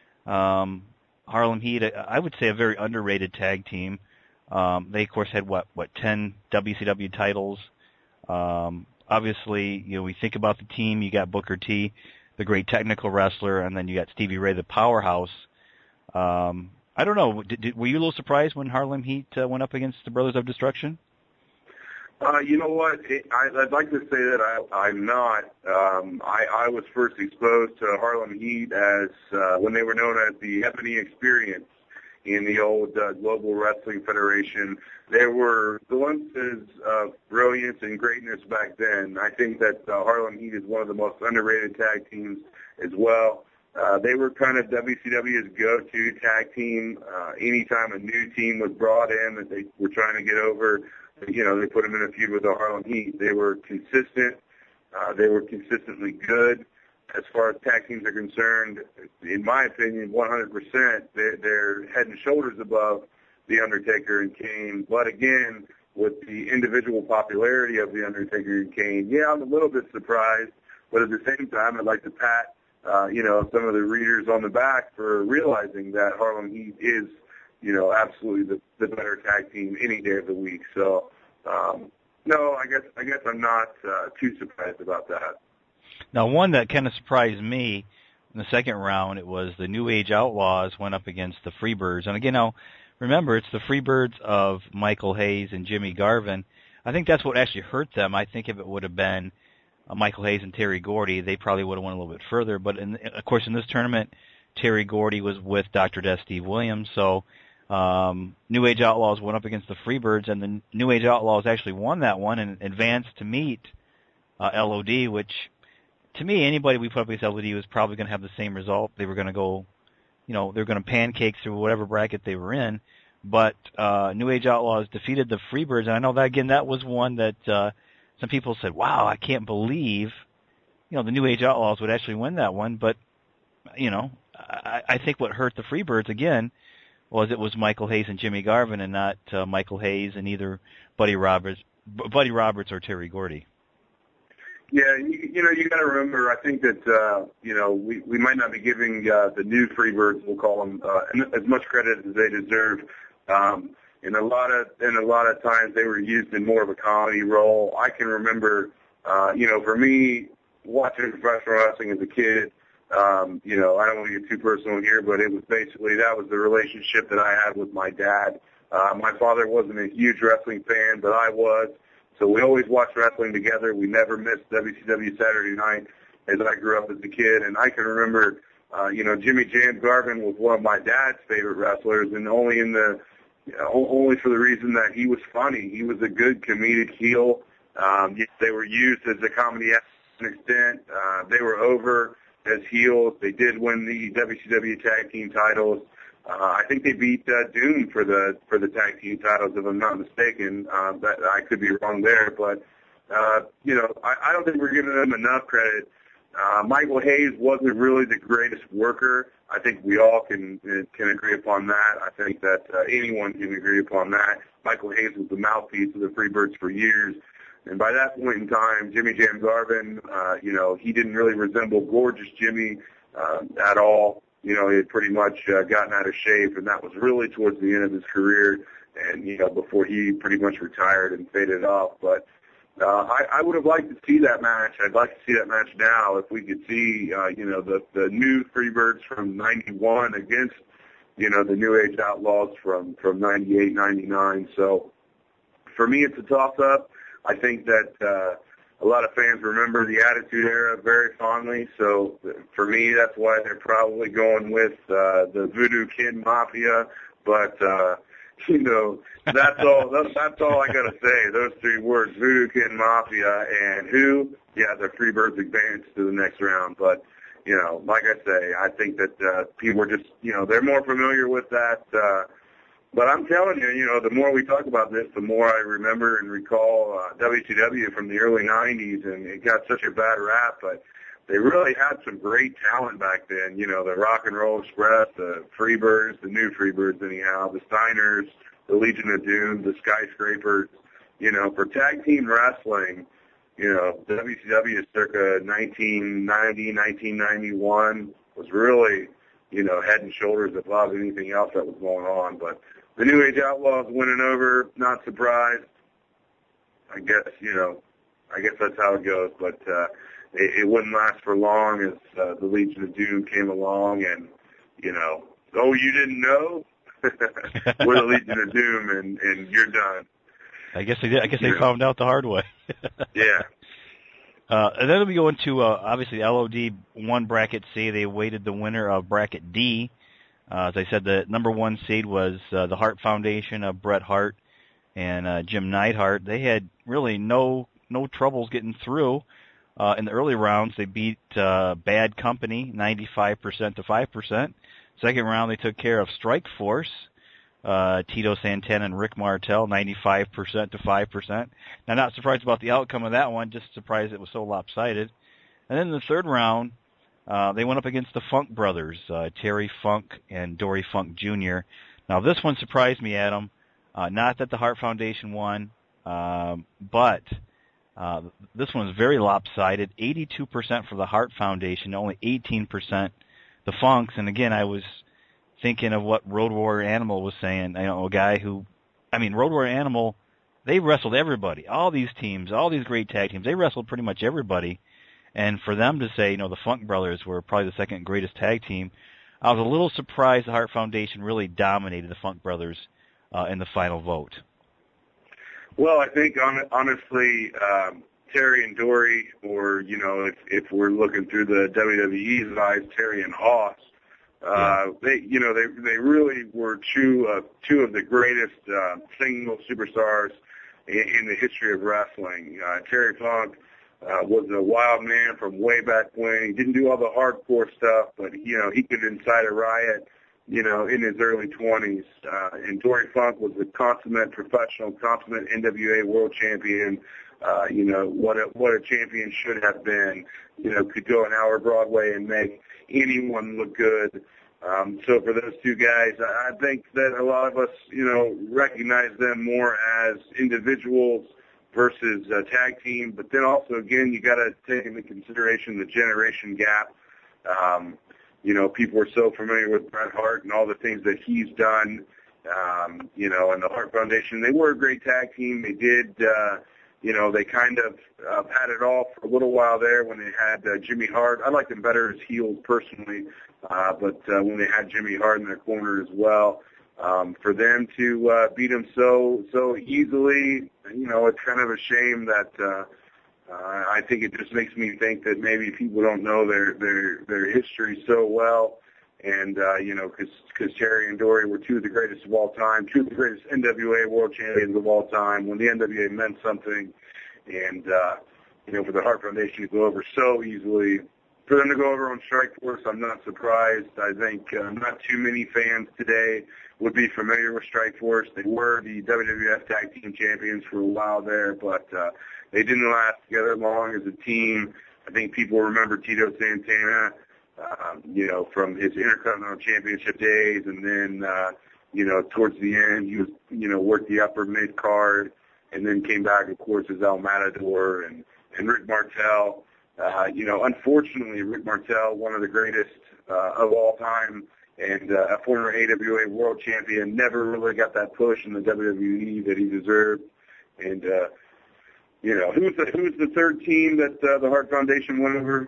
Um, Harlem Heat, I would say, a very underrated tag team. Um, they, of course, had what what ten W C W titles. Um, obviously, you know, we think about the team, you got Booker T, the great technical wrestler, and then you got Stevie Ray, the powerhouse. Um, I don't know, did, did, were you a little surprised when Harlem Heat uh, went up against the Brothers of Destruction? Uh, you know what? It, I, I'd like to say that I, I'm not. Um, I, I was first exposed to Harlem Heat as uh, when they were known as the Ebony Experience in the old uh, Global Wrestling Federation. There were glimpses of brilliance and greatness back then. I think that uh, Harlem Heat is one of the most underrated tag teams as well. Uh, they were kind of W C W's go-to tag team. Uh, anytime a new team was brought in that they were trying to get over, you know, they put them in a feud with the Harlem Heat. They were consistent. Uh, they were consistently good. As far as tag teams are concerned, in my opinion, one hundred percent, they're, they're head and shoulders above The Undertaker and Kane. But again, with the individual popularity of The Undertaker and Kane, yeah, I'm a little bit surprised. But at the same time, I'd like to pat, uh, you know, some of the readers on the back for realizing that Harlem Heat is, you know, absolutely the, the better tag team any day of the week. So, um, no, I guess I guess I'm not uh, too surprised about that. Now, one that kind of surprised me In the second round, it was the New Age Outlaws went up against the Freebirds. And again, now, remember, it's the Freebirds of Michael Hayes and Jimmy Garvin. I think that's what actually hurt them. I think if it would have been uh, Michael Hayes and Terry Gordy, they probably would have went a little bit further. But, in, of course, in this tournament, Terry Gordy was with Doctor Death Steve Williams. So um, New Age Outlaws went up against the Freebirds, and the New Age Outlaws actually won that one and advanced to meet uh, L O D, which, to me, anybody we put up against L O D was probably going to have the same result. They were going to go, you know, they were going to pancake through whatever bracket they were in. But uh, New Age Outlaws defeated the Freebirds, and I know that, again, that was one that uh, some people said, wow, I can't believe, you know, the New Age Outlaws would actually win that one. But, you know, I, I think what hurt the Freebirds, again, was it was Michael Hayes and Jimmy Garvin and not uh, Michael Hayes and either Buddy Roberts, Buddy Roberts or Terry Gordy. Yeah, you, you know, you got to remember, I think that, uh, you know, we, we might not be giving uh, the new Freebirds, we'll call them, uh, as much credit as they deserve. Um, and a lot of, and a lot of times they were used in more of a comedy role. I can remember, uh, you know, for me, watching professional wrestling as a kid, um, you know, I don't want to get too personal here, but it was basically, that was the relationship that I had with my dad. Uh, my father wasn't a huge wrestling fan, but I was. So we always watched wrestling together. We never missed W C W Saturday night as I grew up as a kid. And I can remember, uh, you know, Jimmy Jam Garvin was one of my dad's favorite wrestlers, and only in the, you know, only for the reason that he was funny. He was a good comedic heel. Um, they were used as a comedy to an extent. Uh, they were over as heels. They did win the W C W tag team titles. Uh, I think they beat uh, Doom for the for the tag team titles, if I'm not mistaken. Uh, that, I could be wrong there, but uh, you know, I, I don't think we're giving them enough credit. Uh, Michael Hayes wasn't really the greatest worker. I think we all can can agree upon that. I think that uh, anyone can agree upon that. Michael Hayes was the mouthpiece of the Freebirds for years, and by that point in time, Jimmy Jam Garvin, uh, you know, he didn't really resemble Gorgeous Jimmy uh, at all. You know, he had pretty much uh, gotten out of shape, and that was really towards the end of his career, and, you know, before he pretty much retired and faded off. But uh, I, I would have liked to see that match. I'd like to see that match now if we could see, uh, you know, the, the new Freebirds from ninety-one against, you know, the New Age Outlaws from, from ninety-eight, ninety-nine. So for me, it's a toss-up. I think that uh, a lot of fans remember the Attitude Era very fondly, so for me, that's why they're probably going with uh, the Voodoo Kid Mafia. But uh, you know, that's all. That's, that's all I gotta say. Those three words: Voodoo Kid Mafia, and who? Yeah, the Freebirds advance to the next round. But you know, like I say, I think that uh, people are just, you know, they're more familiar with that. Uh, But I'm telling you, you know, the more we talk about this, the more I remember and recall uh, W C W from the early nineties, and it got such a bad rap, but they really had some great talent back then. You know, the Rock and Roll Express, the Freebirds, the new Freebirds anyhow, the Steiners, the Legion of Doom, the Skyscrapers. You know, for tag team wrestling, you know, W C W circa nineteen ninety, nineteen ninety-one was really, you know, head and shoulders above anything else that was going on. But the New Age Outlaws winning over, not surprised. I guess, you know, I guess that's how it goes. But uh, it, it wouldn't last for long as uh, the Legion of Doom came along and, you know, oh, you didn't know? We're the Legion of Doom, and, and you're done. I guess they did. I guess you they know. found out the hard way. Yeah. Uh, and then we go into, uh, obviously, L O D won Bracket C. They awaited the winner of Bracket D. Uh, as I said, the number one seed was uh, the Hart Foundation of Bret Hart and uh, Jim Neidhart. They had really no no troubles getting through. Uh, in the early rounds, they beat uh, Bad Company ninety-five percent to five percent. Second round, they took care of Strike Force, uh, Tito Santana and Rick Martel, ninety-five percent to five percent. Now, not surprised about the outcome of that one, just surprised it was so lopsided. And then in the third round, uh, they went up against the Funk Brothers, uh, Terry Funk and Dory Funk Junior Now, this one surprised me, Adam. Uh, not that the Hart Foundation won, um, but uh, this one was very lopsided. eighty-two percent for the Hart Foundation, only eighteen percent the Funks. And again, I was thinking of what Road Warrior Animal was saying. You know, a guy who, I mean, Road Warrior Animal, they wrestled everybody. All these teams, all these great tag teams, they wrestled pretty much everybody. And for them to say, you know, the Funk Brothers were probably the second greatest tag team, I was a little surprised the Hart Foundation really dominated the Funk Brothers uh, in the final vote. Well, I think on, honestly, um, Terry and Dory, or, you know, if, if we're looking through the W W E's eyes, Terry and Hoss, uh, yeah. they, you know, they, they really were two, uh, two of the greatest, uh, single superstars in, in the history of wrestling. Uh, Terry Funk, uh, was a wild man from way back when. He didn't do all the hardcore stuff, but, you know, he could incite a riot, you know, in his early twenties. Uh, and Dory Funk was a consummate professional, consummate N W A world champion. Uh, you know, what a, what a champion should have been, you know, could go an hour Broadway and make anyone look good. Um, so for those two guys, I, I think that a lot of us, you know, recognize them more as individuals versus a tag team. But then also, again, you got to take into consideration the generation gap. Um, you know, people are so familiar with Bret Hart and all the things that he's done, um, you know, and the Hart Foundation. They were a great tag team. They did, uh, You know, they kind of uh, had it all for a little while there when they had uh, Jimmy Hart. I liked them better as heels personally, uh, but uh, when they had Jimmy Hart in their corner as well, um, for them to uh, beat him so so easily, you know, it's kind of a shame that uh, uh, I think it just makes me think that maybe people don't know their their their history so well. And, uh, you know, because Terry and Dory were two of the greatest of all time, two of the greatest N W A world champions of all time, when the N W A meant something. And, uh, you know, for the Hart Foundation to go over so easily, for them to go over on Strikeforce, I'm not surprised. I think uh, not too many fans today would be familiar with Strikeforce. They were the W W F Tag Team Champions for a while there, but uh, they didn't last together long as a team. I think people remember Tito Santana, Um, you know, from his Intercontinental Championship days, and then, uh, you know, towards the end, he was, you know, worked the upper mid card, and then came back, of course, as El Matador and, and Rick Martel. Uh, you know, unfortunately, Rick Martel, one of the greatest uh, of all time, and uh, a former A W A world champion, never really got that push in the W W E that he deserved. And, uh, you know, who's the who's the third team that uh, the Hart Foundation went over?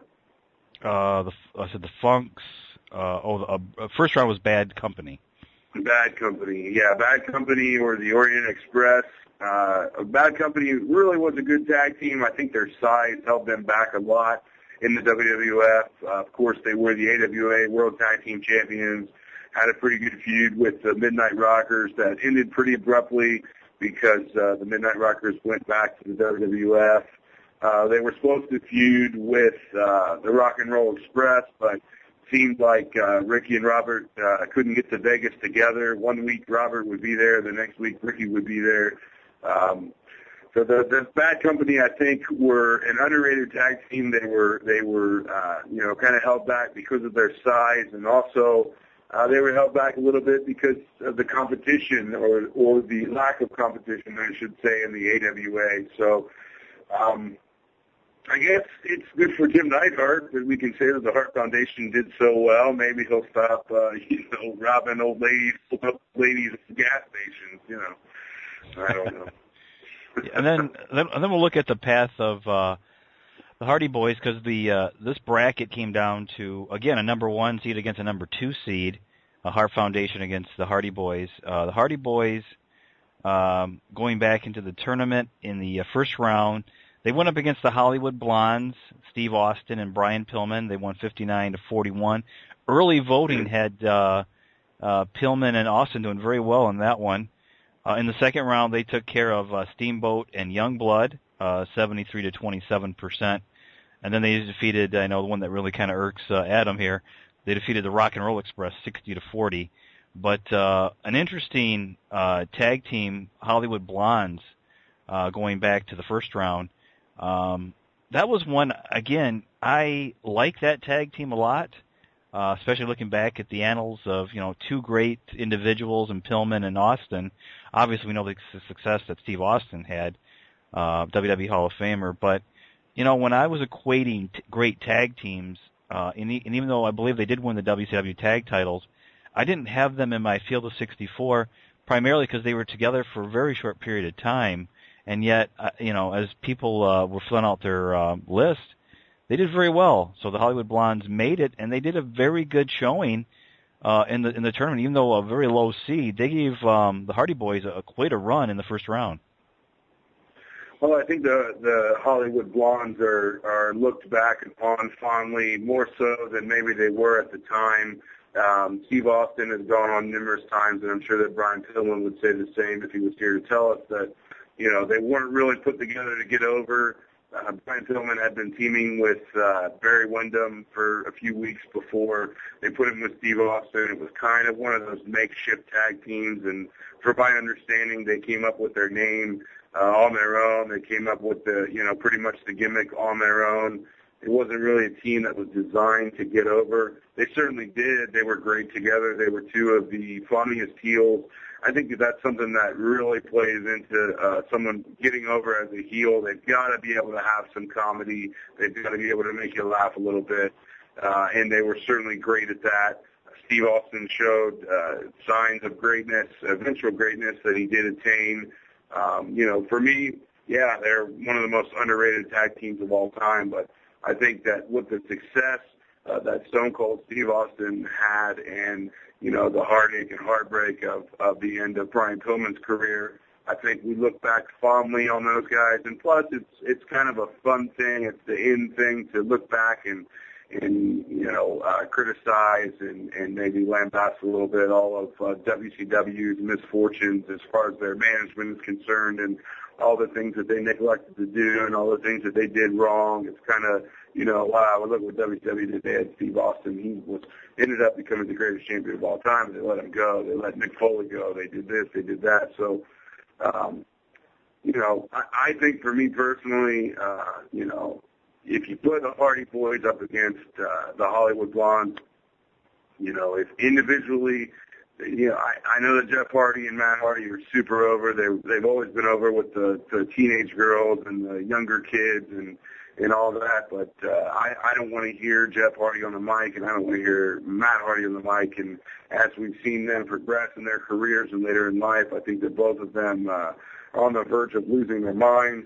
Uh, the, I said the Funks. Uh, oh, the uh, first round was Bad Company. Bad Company, yeah, Bad Company or the Orient Express. Uh, Bad Company really was a good tag team. I think their size held them back a lot in the W W F. Uh, of course, they were the A W A World Tag Team Champions. Had a pretty good feud with the Midnight Rockers that ended pretty abruptly because uh, the Midnight Rockers went back to the W W F. Uh, they were supposed to feud with uh, the Rock and Roll Express, but seemed like uh, Ricky and Robert uh, couldn't get to Vegas together. One week Robert would be there, the next week Ricky would be there. Um, so the, the Bad Company, I think, were an underrated tag team. They were they were uh, you know kind of held back because of their size, and also uh, they were held back a little bit because of the competition or or the lack of competition, I should say, in the A W A. So. Um, I guess it's good for Jim Neidhart that we can say that the Hart Foundation did so well. Maybe he'll stop, uh, you know, robbing old ladies, old ladies at gas stations. You know, I don't know. and then, then, and then we'll look at the path of uh, the Hardy Boys because the uh, this bracket came down to again a number one seed against a number two seed, a Hart Foundation against the Hardy Boys. Uh, the Hardy Boys um, going back into the tournament in the uh, first round. They went up against the Hollywood Blondes, Steve Austin and Brian Pillman. They won fifty-nine to forty-one. Early voting had uh, uh, Pillman and Austin doing very well in that one. Uh, in the second round, they took care of uh, Steamboat and Youngblood, uh, seventy-three to twenty-seven percent. And then they defeated, I know the one that really kind of irks uh, Adam here, they defeated the Rock and Roll Express sixty to forty. But uh, an interesting uh, tag team, Hollywood Blondes, uh, going back to the first round. Um, that was one, again, I like that tag team a lot, uh, especially looking back at the annals of, you know, two great individuals in Pillman and Austin. Obviously, we know the success that Steve Austin had, uh, W W E Hall of Famer. But, you know, when I was equating t- great tag teams, uh, and, e- and even though I believe they did win the W C W tag titles, I didn't have them in my field of sixty-four, primarily because they were together for a very short period of time. And yet, uh, you know, as people uh, were filling out their uh, list, they did very well. So the Hollywood Blondes made it, and they did a very good showing uh, in the in the tournament. Even though a very low seed, they gave um, the Hardy Boys a, quite a run in the first round. Well, I think the the Hollywood Blondes are are looked back upon fondly, more so than maybe they were at the time. Um, Steve Austin has gone on numerous times, and I'm sure that Brian Pillman would say the same if he was here to tell us that, you know, they weren't really put together to get over. Uh, Brian Pillman had been teaming with uh, Barry Windham for a few weeks before they put him with Steve Austin. It was kind of one of those makeshift tag teams, and from my understanding, they came up with their name Uh, on their own. They came up with the, you know, pretty much the gimmick on their own. It wasn't really a team that was designed to get over. They certainly did. They were great together. They were two of the funniest heels. I think that that's something that really plays into uh, someone getting over as a heel. They've got to be able to have some comedy. They've got to be able to make you laugh a little bit. Uh, and they were certainly great at that. Steve Austin showed uh, signs of greatness, eventual greatness that he did attain. Um, you know, for me, yeah, they're one of the most underrated tag teams of all time. But I think that with the success uh, that Stone Cold Steve Austin had, and you know, the heartache and heartbreak of, of the end of Brian Pillman's career, I think we look back fondly on those guys. And plus, it's it's kind of a fun thing. It's the in thing to look back and and you know uh, criticize and, and maybe lambast a little bit all of uh, W C W's misfortunes as far as their management is concerned, and all the things that they neglected to do and all the things that they did wrong. It's kind of, you know, wow, look what W C W did. They had Steve Austin. He was ended up becoming the greatest champion of all time. They let him go. They let Mick Foley go. They did this. They did that. So, um, you know, I, I think for me personally, uh, you know, if you put the Hardy Boys up against uh, the Hollywood Blondes, you know, if individually, you know, I, I know that Jeff Hardy and Matt Hardy are super over. They they've always been over with the, the teenage girls and the younger kids and and all that. But uh, I I don't want to hear Jeff Hardy on the mic, and I don't want to hear Matt Hardy on the mic. And as we've seen them progress in their careers and later in life, I think that both of them uh, are on the verge of losing their minds.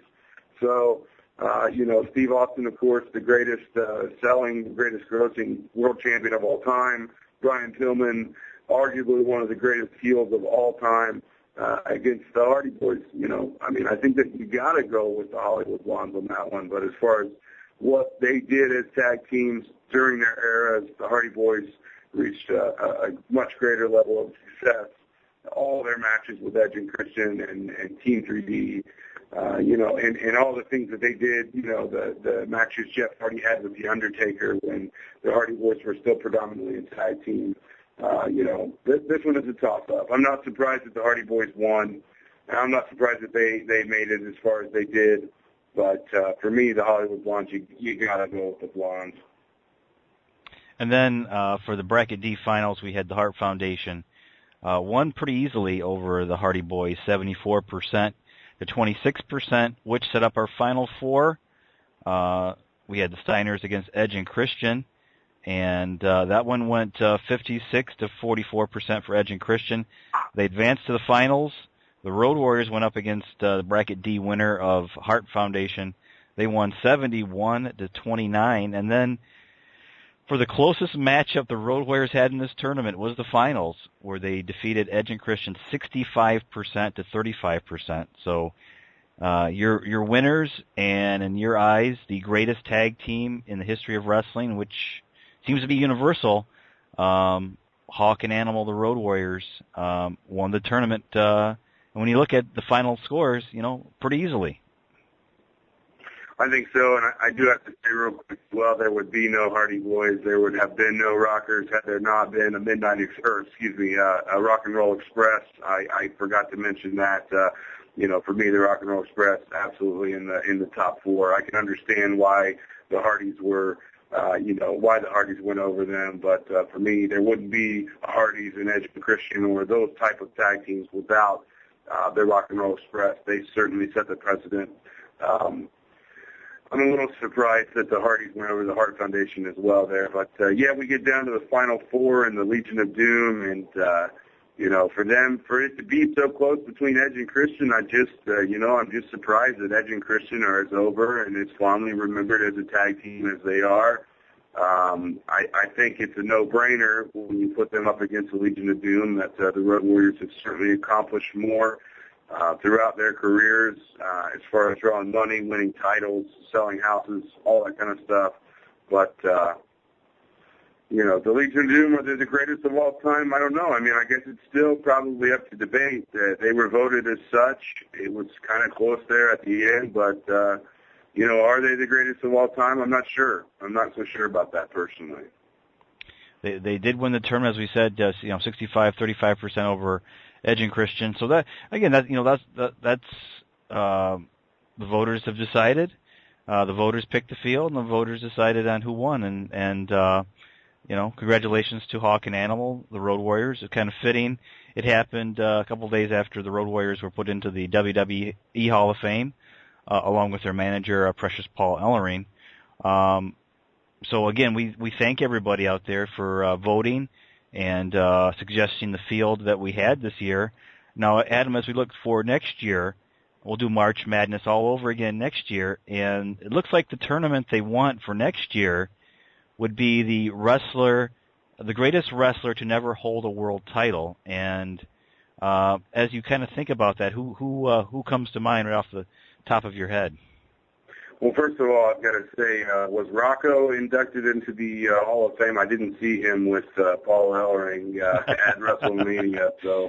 So. Uh, you know, Steve Austin, of course, the greatest uh, selling, greatest grossing world champion of all time. Brian Pillman, arguably one of the greatest heels of all time uh, against the Hardy Boys. You know, I mean, I think that you got to go with the Hollywood Blondes on that one. But as far as what they did as tag teams during their eras, the Hardy Boys reached uh, a much greater level of success. All their matches with Edge and Christian and, and Team three D, uh, you know, and, and all the things that they did, you know, the, the matches Jeff Hardy had with The Undertaker when the Hardy Boys were still predominantly a tag team. Uh, you know, this, this one is a toss-up. I'm not surprised that the Hardy Boys won. I'm not surprised that they, they made it as far as they did. But uh, for me, the Hollywood Blondes, you, you got to go with the Blondes. And then uh, for the Bracket D finals, we had the Hart Foundation. Uh, won pretty easily over the Hardy Boys, seventy-four percent to twenty-six percent, which set up our final four. Uh, we had the Steiners against Edge and Christian, and uh, that one went uh, fifty-six to forty-four percent for Edge and Christian. They advanced to the finals. The Road Warriors went up against uh, the Bracket D winner of Hart Foundation. They won seventy-one to twenty-nine, and then for the closest matchup the Road Warriors had in this tournament was the finals, where they defeated Edge and Christian sixty-five percent to thirty-five percent. So uh, your your winners, and in your eyes, the greatest tag team in the history of wrestling, which seems to be universal, um, Hawk and Animal, the Road Warriors, um, won the tournament. Uh, and when you look at the final scores, you know, pretty easily. I think so, and I, I do have to say real quick as well, there would be no Hardy Boys. There would have been no Rockers had there not been a Midnight, Ex- or excuse me, uh, a Rock and Roll Express. I, I forgot to mention that. Uh, you know, for me, the Rock and Roll Express absolutely in the in the top four. I can understand why the Hardys were, uh, you know, why the Hardys went over them, but uh, for me, there wouldn't be a Hardys and Edge and Christian or those type of tag teams without uh, the Rock and Roll Express. They certainly set the precedent. Um, I'm a little surprised that the Hardys went over the Hart Foundation as well there. But, uh, yeah, we get down to the Final Four and the Legion of Doom. And, uh, you know, for them, for it to be so close between Edge and Christian, I just, uh, you know, I'm just surprised that Edge and Christian are as over and as fondly remembered as a tag team as they are. Um, I, I think it's a no-brainer when you put them up against the Legion of Doom that uh, the Road Warriors have certainly accomplished more uh, throughout their careers uh, as far as drawing money, winning titles, selling houses, all that kind of stuff. But, uh, you know, the Legion of Doom, are they the greatest of all time? I don't know. I mean, I guess it's still probably up to debate. Uh, they were voted as such. It was kind of close there at the end, but, uh, you know, are they the greatest of all time? I'm not sure. I'm not so sure about that personally. They they did win the tournament, as we said, uh, you know, sixty-five, thirty-five percent over Edge and Christian. So that, again, that, you know, that's, that, that's, uh, the voters have decided. Uh, the voters picked the field and the voters decided on who won. And, and, uh, you know, congratulations to Hawk and Animal, the Road Warriors. It's kind of fitting. It happened uh, a couple of days after the Road Warriors were put into the W W E Hall of Fame, uh, along with their manager, uh, Precious Paul Ellering. Um, so again, we, we thank everybody out there for uh, voting and uh, suggesting the field that we had this year. Now, Adam, as we look for next year, we'll do March Madness all over again next year, and it looks like the tournament they want for next year would be the wrestler, the greatest wrestler to never hold a world title. And uh, as you kind of think about that, who who uh, who comes to mind right off the top of your head? Well, first of all, I've got to say, uh, was Rocco inducted into the uh, Hall of Fame? I didn't see him with uh, Paul Ellering uh, at WrestleMania, so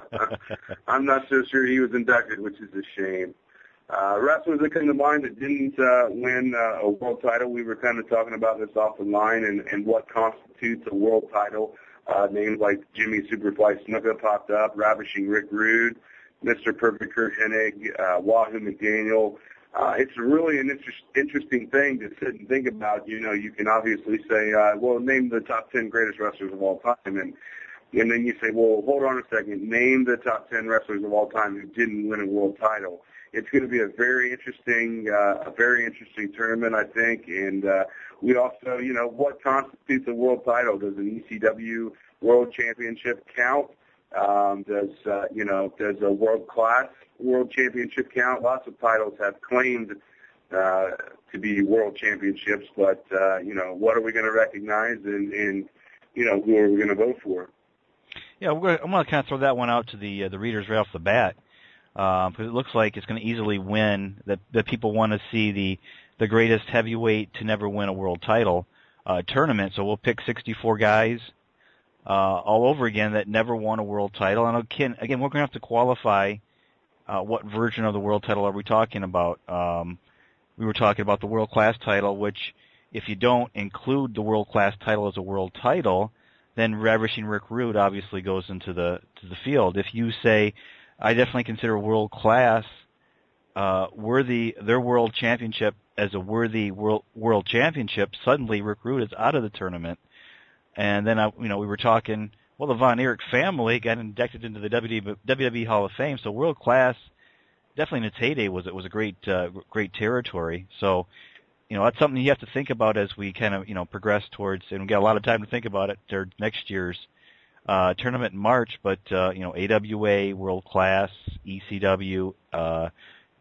I'm not so sure he was inducted, which is a shame. Uh, wrestlers that come to mind that didn't uh, win uh, a world title, we were kind of talking about this off the line and, and what constitutes a world title. Uh, names like Jimmy Superfly Snuka popped up, Ravishing Rick Rude, Mister Perfect Kurt Hennig, uh, Wahoo McDaniel. Uh, it's really an inter- interesting thing to sit and think about. You know, you can obviously say, uh, well, name the top ten greatest wrestlers of all time, and and then you say, well, hold on a second, name the top ten wrestlers of all time who didn't win a world title. It's going to be a very interesting, uh, a very interesting tournament, I think. And uh, we also, you know, what constitutes a world title? Does an E C W World Championship count? Um, does uh, you know, does a world class World Championship count? Lots of titles have claimed uh, to be world championships, but uh, you know, what are we going to recognize, and, and you know, who are we going to vote for? Yeah, we're, I'm going to kind of throw that one out to the uh, the readers right off the bat. Because um, it looks like it's going to easily win, that, that people want to see the, the greatest heavyweight to never win a world title uh, tournament. So we'll pick sixty-four guys uh, all over again that never won a world title. And again, again we're going to have to qualify uh, what version of the world title are we talking about. Um, we were talking about the world class title, which if you don't include the world class title as a world title, then Ravishing Rick Rude obviously goes into the to the field. If you say, I definitely consider world class uh, worthy their world championship as a worthy world world championship, suddenly Rick Rude is out of the tournament. And then I, you know, we were talking. Well, the Von Erich family got inducted into the W W E Hall of Fame, so world class definitely in its heyday was it was a great uh, great territory. So, you know, that's something you have to think about as we kind of you know progress towards, and we got a lot of time to think about it towards next year's Uh, tournament in March, but, uh, you know, A W A, World Class, E C W, uh,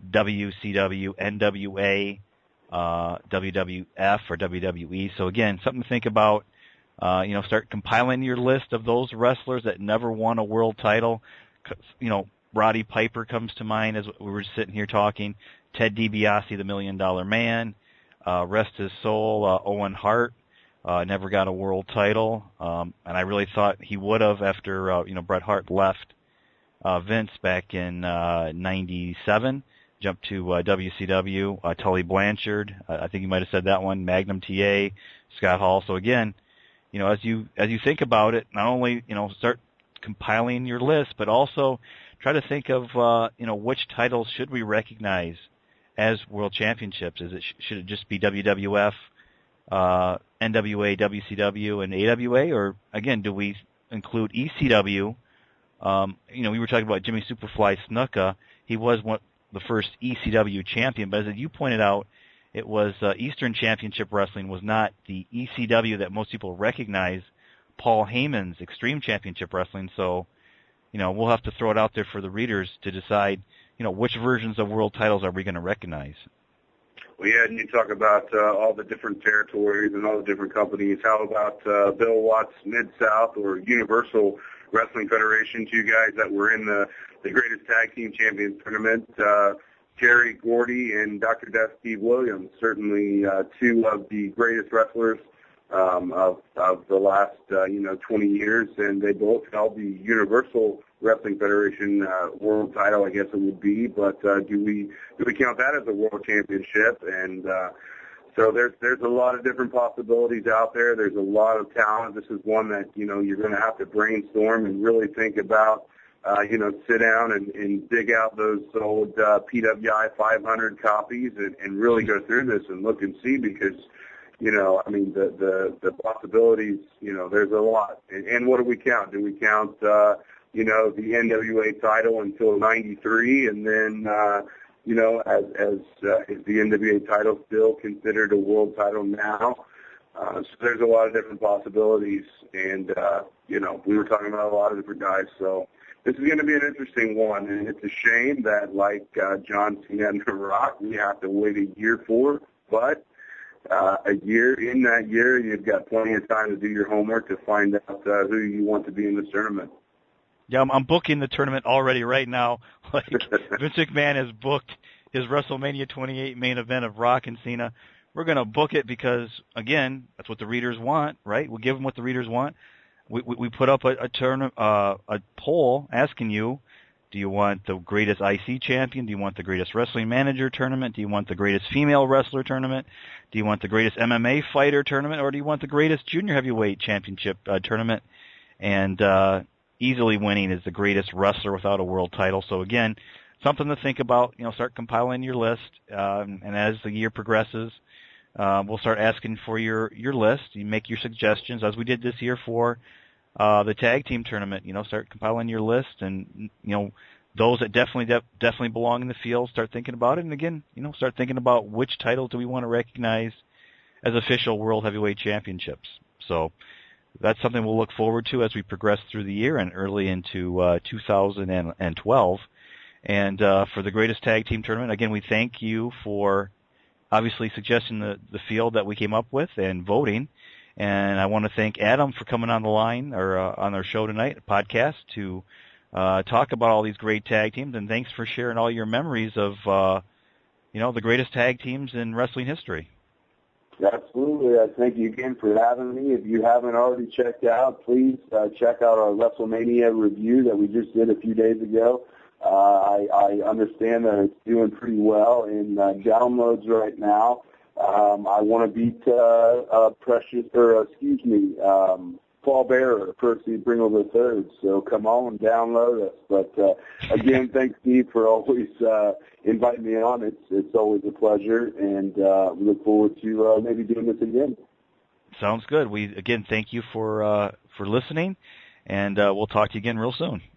W C W, N W A, uh, W W F, or W W E. So again, something to think about. Uh, you know, start compiling your list of those wrestlers that never won a world title. You know, Roddy Piper comes to mind as we were sitting here talking. Ted DiBiase, the Million Dollar Man. Uh, rest his soul, uh, Owen Hart. Uh, never got a world title, um, and I really thought he would have after uh, you know Bret Hart left uh, Vince back in uh, ninety-seven. Jumped to uh, W C W. Uh, Tully Blanchard, uh, I think you might have said that one. Magnum T A, Scott Hall. So again, you know, as you as you think about it, not only you know start compiling your list, but also try to think of uh, you know which titles should we recognize as world championships. Is it should it just be W W F? Uh, N W A, W C W, and A W A, or again, do we include E C W? Um, you know, we were talking about Jimmy Superfly Snuka. He was one, the first E C W champion, but as you pointed out, it was uh, Eastern Championship Wrestling was not the E C W that most people recognize. Paul Heyman's Extreme Championship Wrestling. So, you know, we'll have to throw it out there for the readers to decide, you know, which versions of world titles are we going to recognize. Well, yeah, and you talk about uh, all the different territories and all the different companies. How about uh, Bill Watts Mid-South or Universal Wrestling Federation, two guys that were in the, the greatest tag team champions tournament, uh, Terry Gordy and Doctor Death Steve Williams, certainly uh, two of the greatest wrestlers um, of, of the last, uh, you know, twenty years, and they both held the Universal Wrestling Federation uh, world title, I guess it would be, but uh, do we do we count that as a world championship? And uh, so there's there's a lot of different possibilities out there. There's a lot of talent. This is one that, you know, you're going to have to brainstorm and really think about. Uh, you know, sit down and, and dig out those old uh, P W I five hundred copies and, and really go through this and look and see because, you know, I mean, the, the, the possibilities, you know, there's a lot. And, and what do we count? Do we count, uh, you know, the N W A title until ninety-three and then, uh, you know, as, as uh, is the N W A title still considered a world title now? Uh, so there's a lot of different possibilities. And, uh, you know, we were talking about a lot of different guys, so this is going to be an interesting one, and it's a shame that, like uh, John Cena and The Rock, we have to wait a year for. But uh, a year in that year, you've got plenty of time to do your homework to find out uh, who you want to be in this tournament. Yeah, I'm, I'm booking the tournament already right now. Like Vince McMahon has booked his WrestleMania twenty-eight main event of Rock and Cena. We're going to book it because, again, that's what the readers want, right? We'll give them what the readers want. We, we, we put up a, a, turn, uh, a poll asking you, do you want the greatest I C champion? Do you want the greatest wrestling manager tournament? Do you want the greatest female wrestler tournament? Do you want the greatest M M A fighter tournament? Or do you want the greatest junior heavyweight championship uh, tournament? And uh, easily winning is the greatest wrestler without a world title. So, again, something to think about. You know, start compiling your list. Um, and as the year progresses, uh, we'll start asking for your, your list. You make your suggestions, as we did this year for Uh, the tag team tournament. You know, start compiling your list, and you know those that definitely de- definitely belong in the field. Start thinking about it, and again, you know, start thinking about which titles do we want to recognize as official World Heavyweight Championships. So that's something we'll look forward to as we progress through the year and early into uh, two thousand twelve. And uh, for the greatest tag team tournament, again, we thank you for obviously suggesting the the field that we came up with and voting. And I want to thank Adam for coming on the line or uh, on our show tonight, podcast, to uh, talk about all these great tag teams. And thanks for sharing all your memories of, uh, you know, the greatest tag teams in wrestling history. Absolutely. I thank you again for having me. If you haven't already checked out, please uh, check out our WrestleMania review that we just did a few days ago. Uh, I, I understand that it's doing pretty well in uh, downloads right now. Um, I want to beat uh, uh, Precious, or uh, excuse me, um, Paul Bearer, Percy Pringle the Third. So come on and download us. But uh, again, thanks, Steve, for always uh, inviting me on. It's it's always a pleasure, and uh, we look forward to uh, maybe doing this again. Sounds good. We again thank you for uh, for listening, and uh, we'll talk to you again real soon.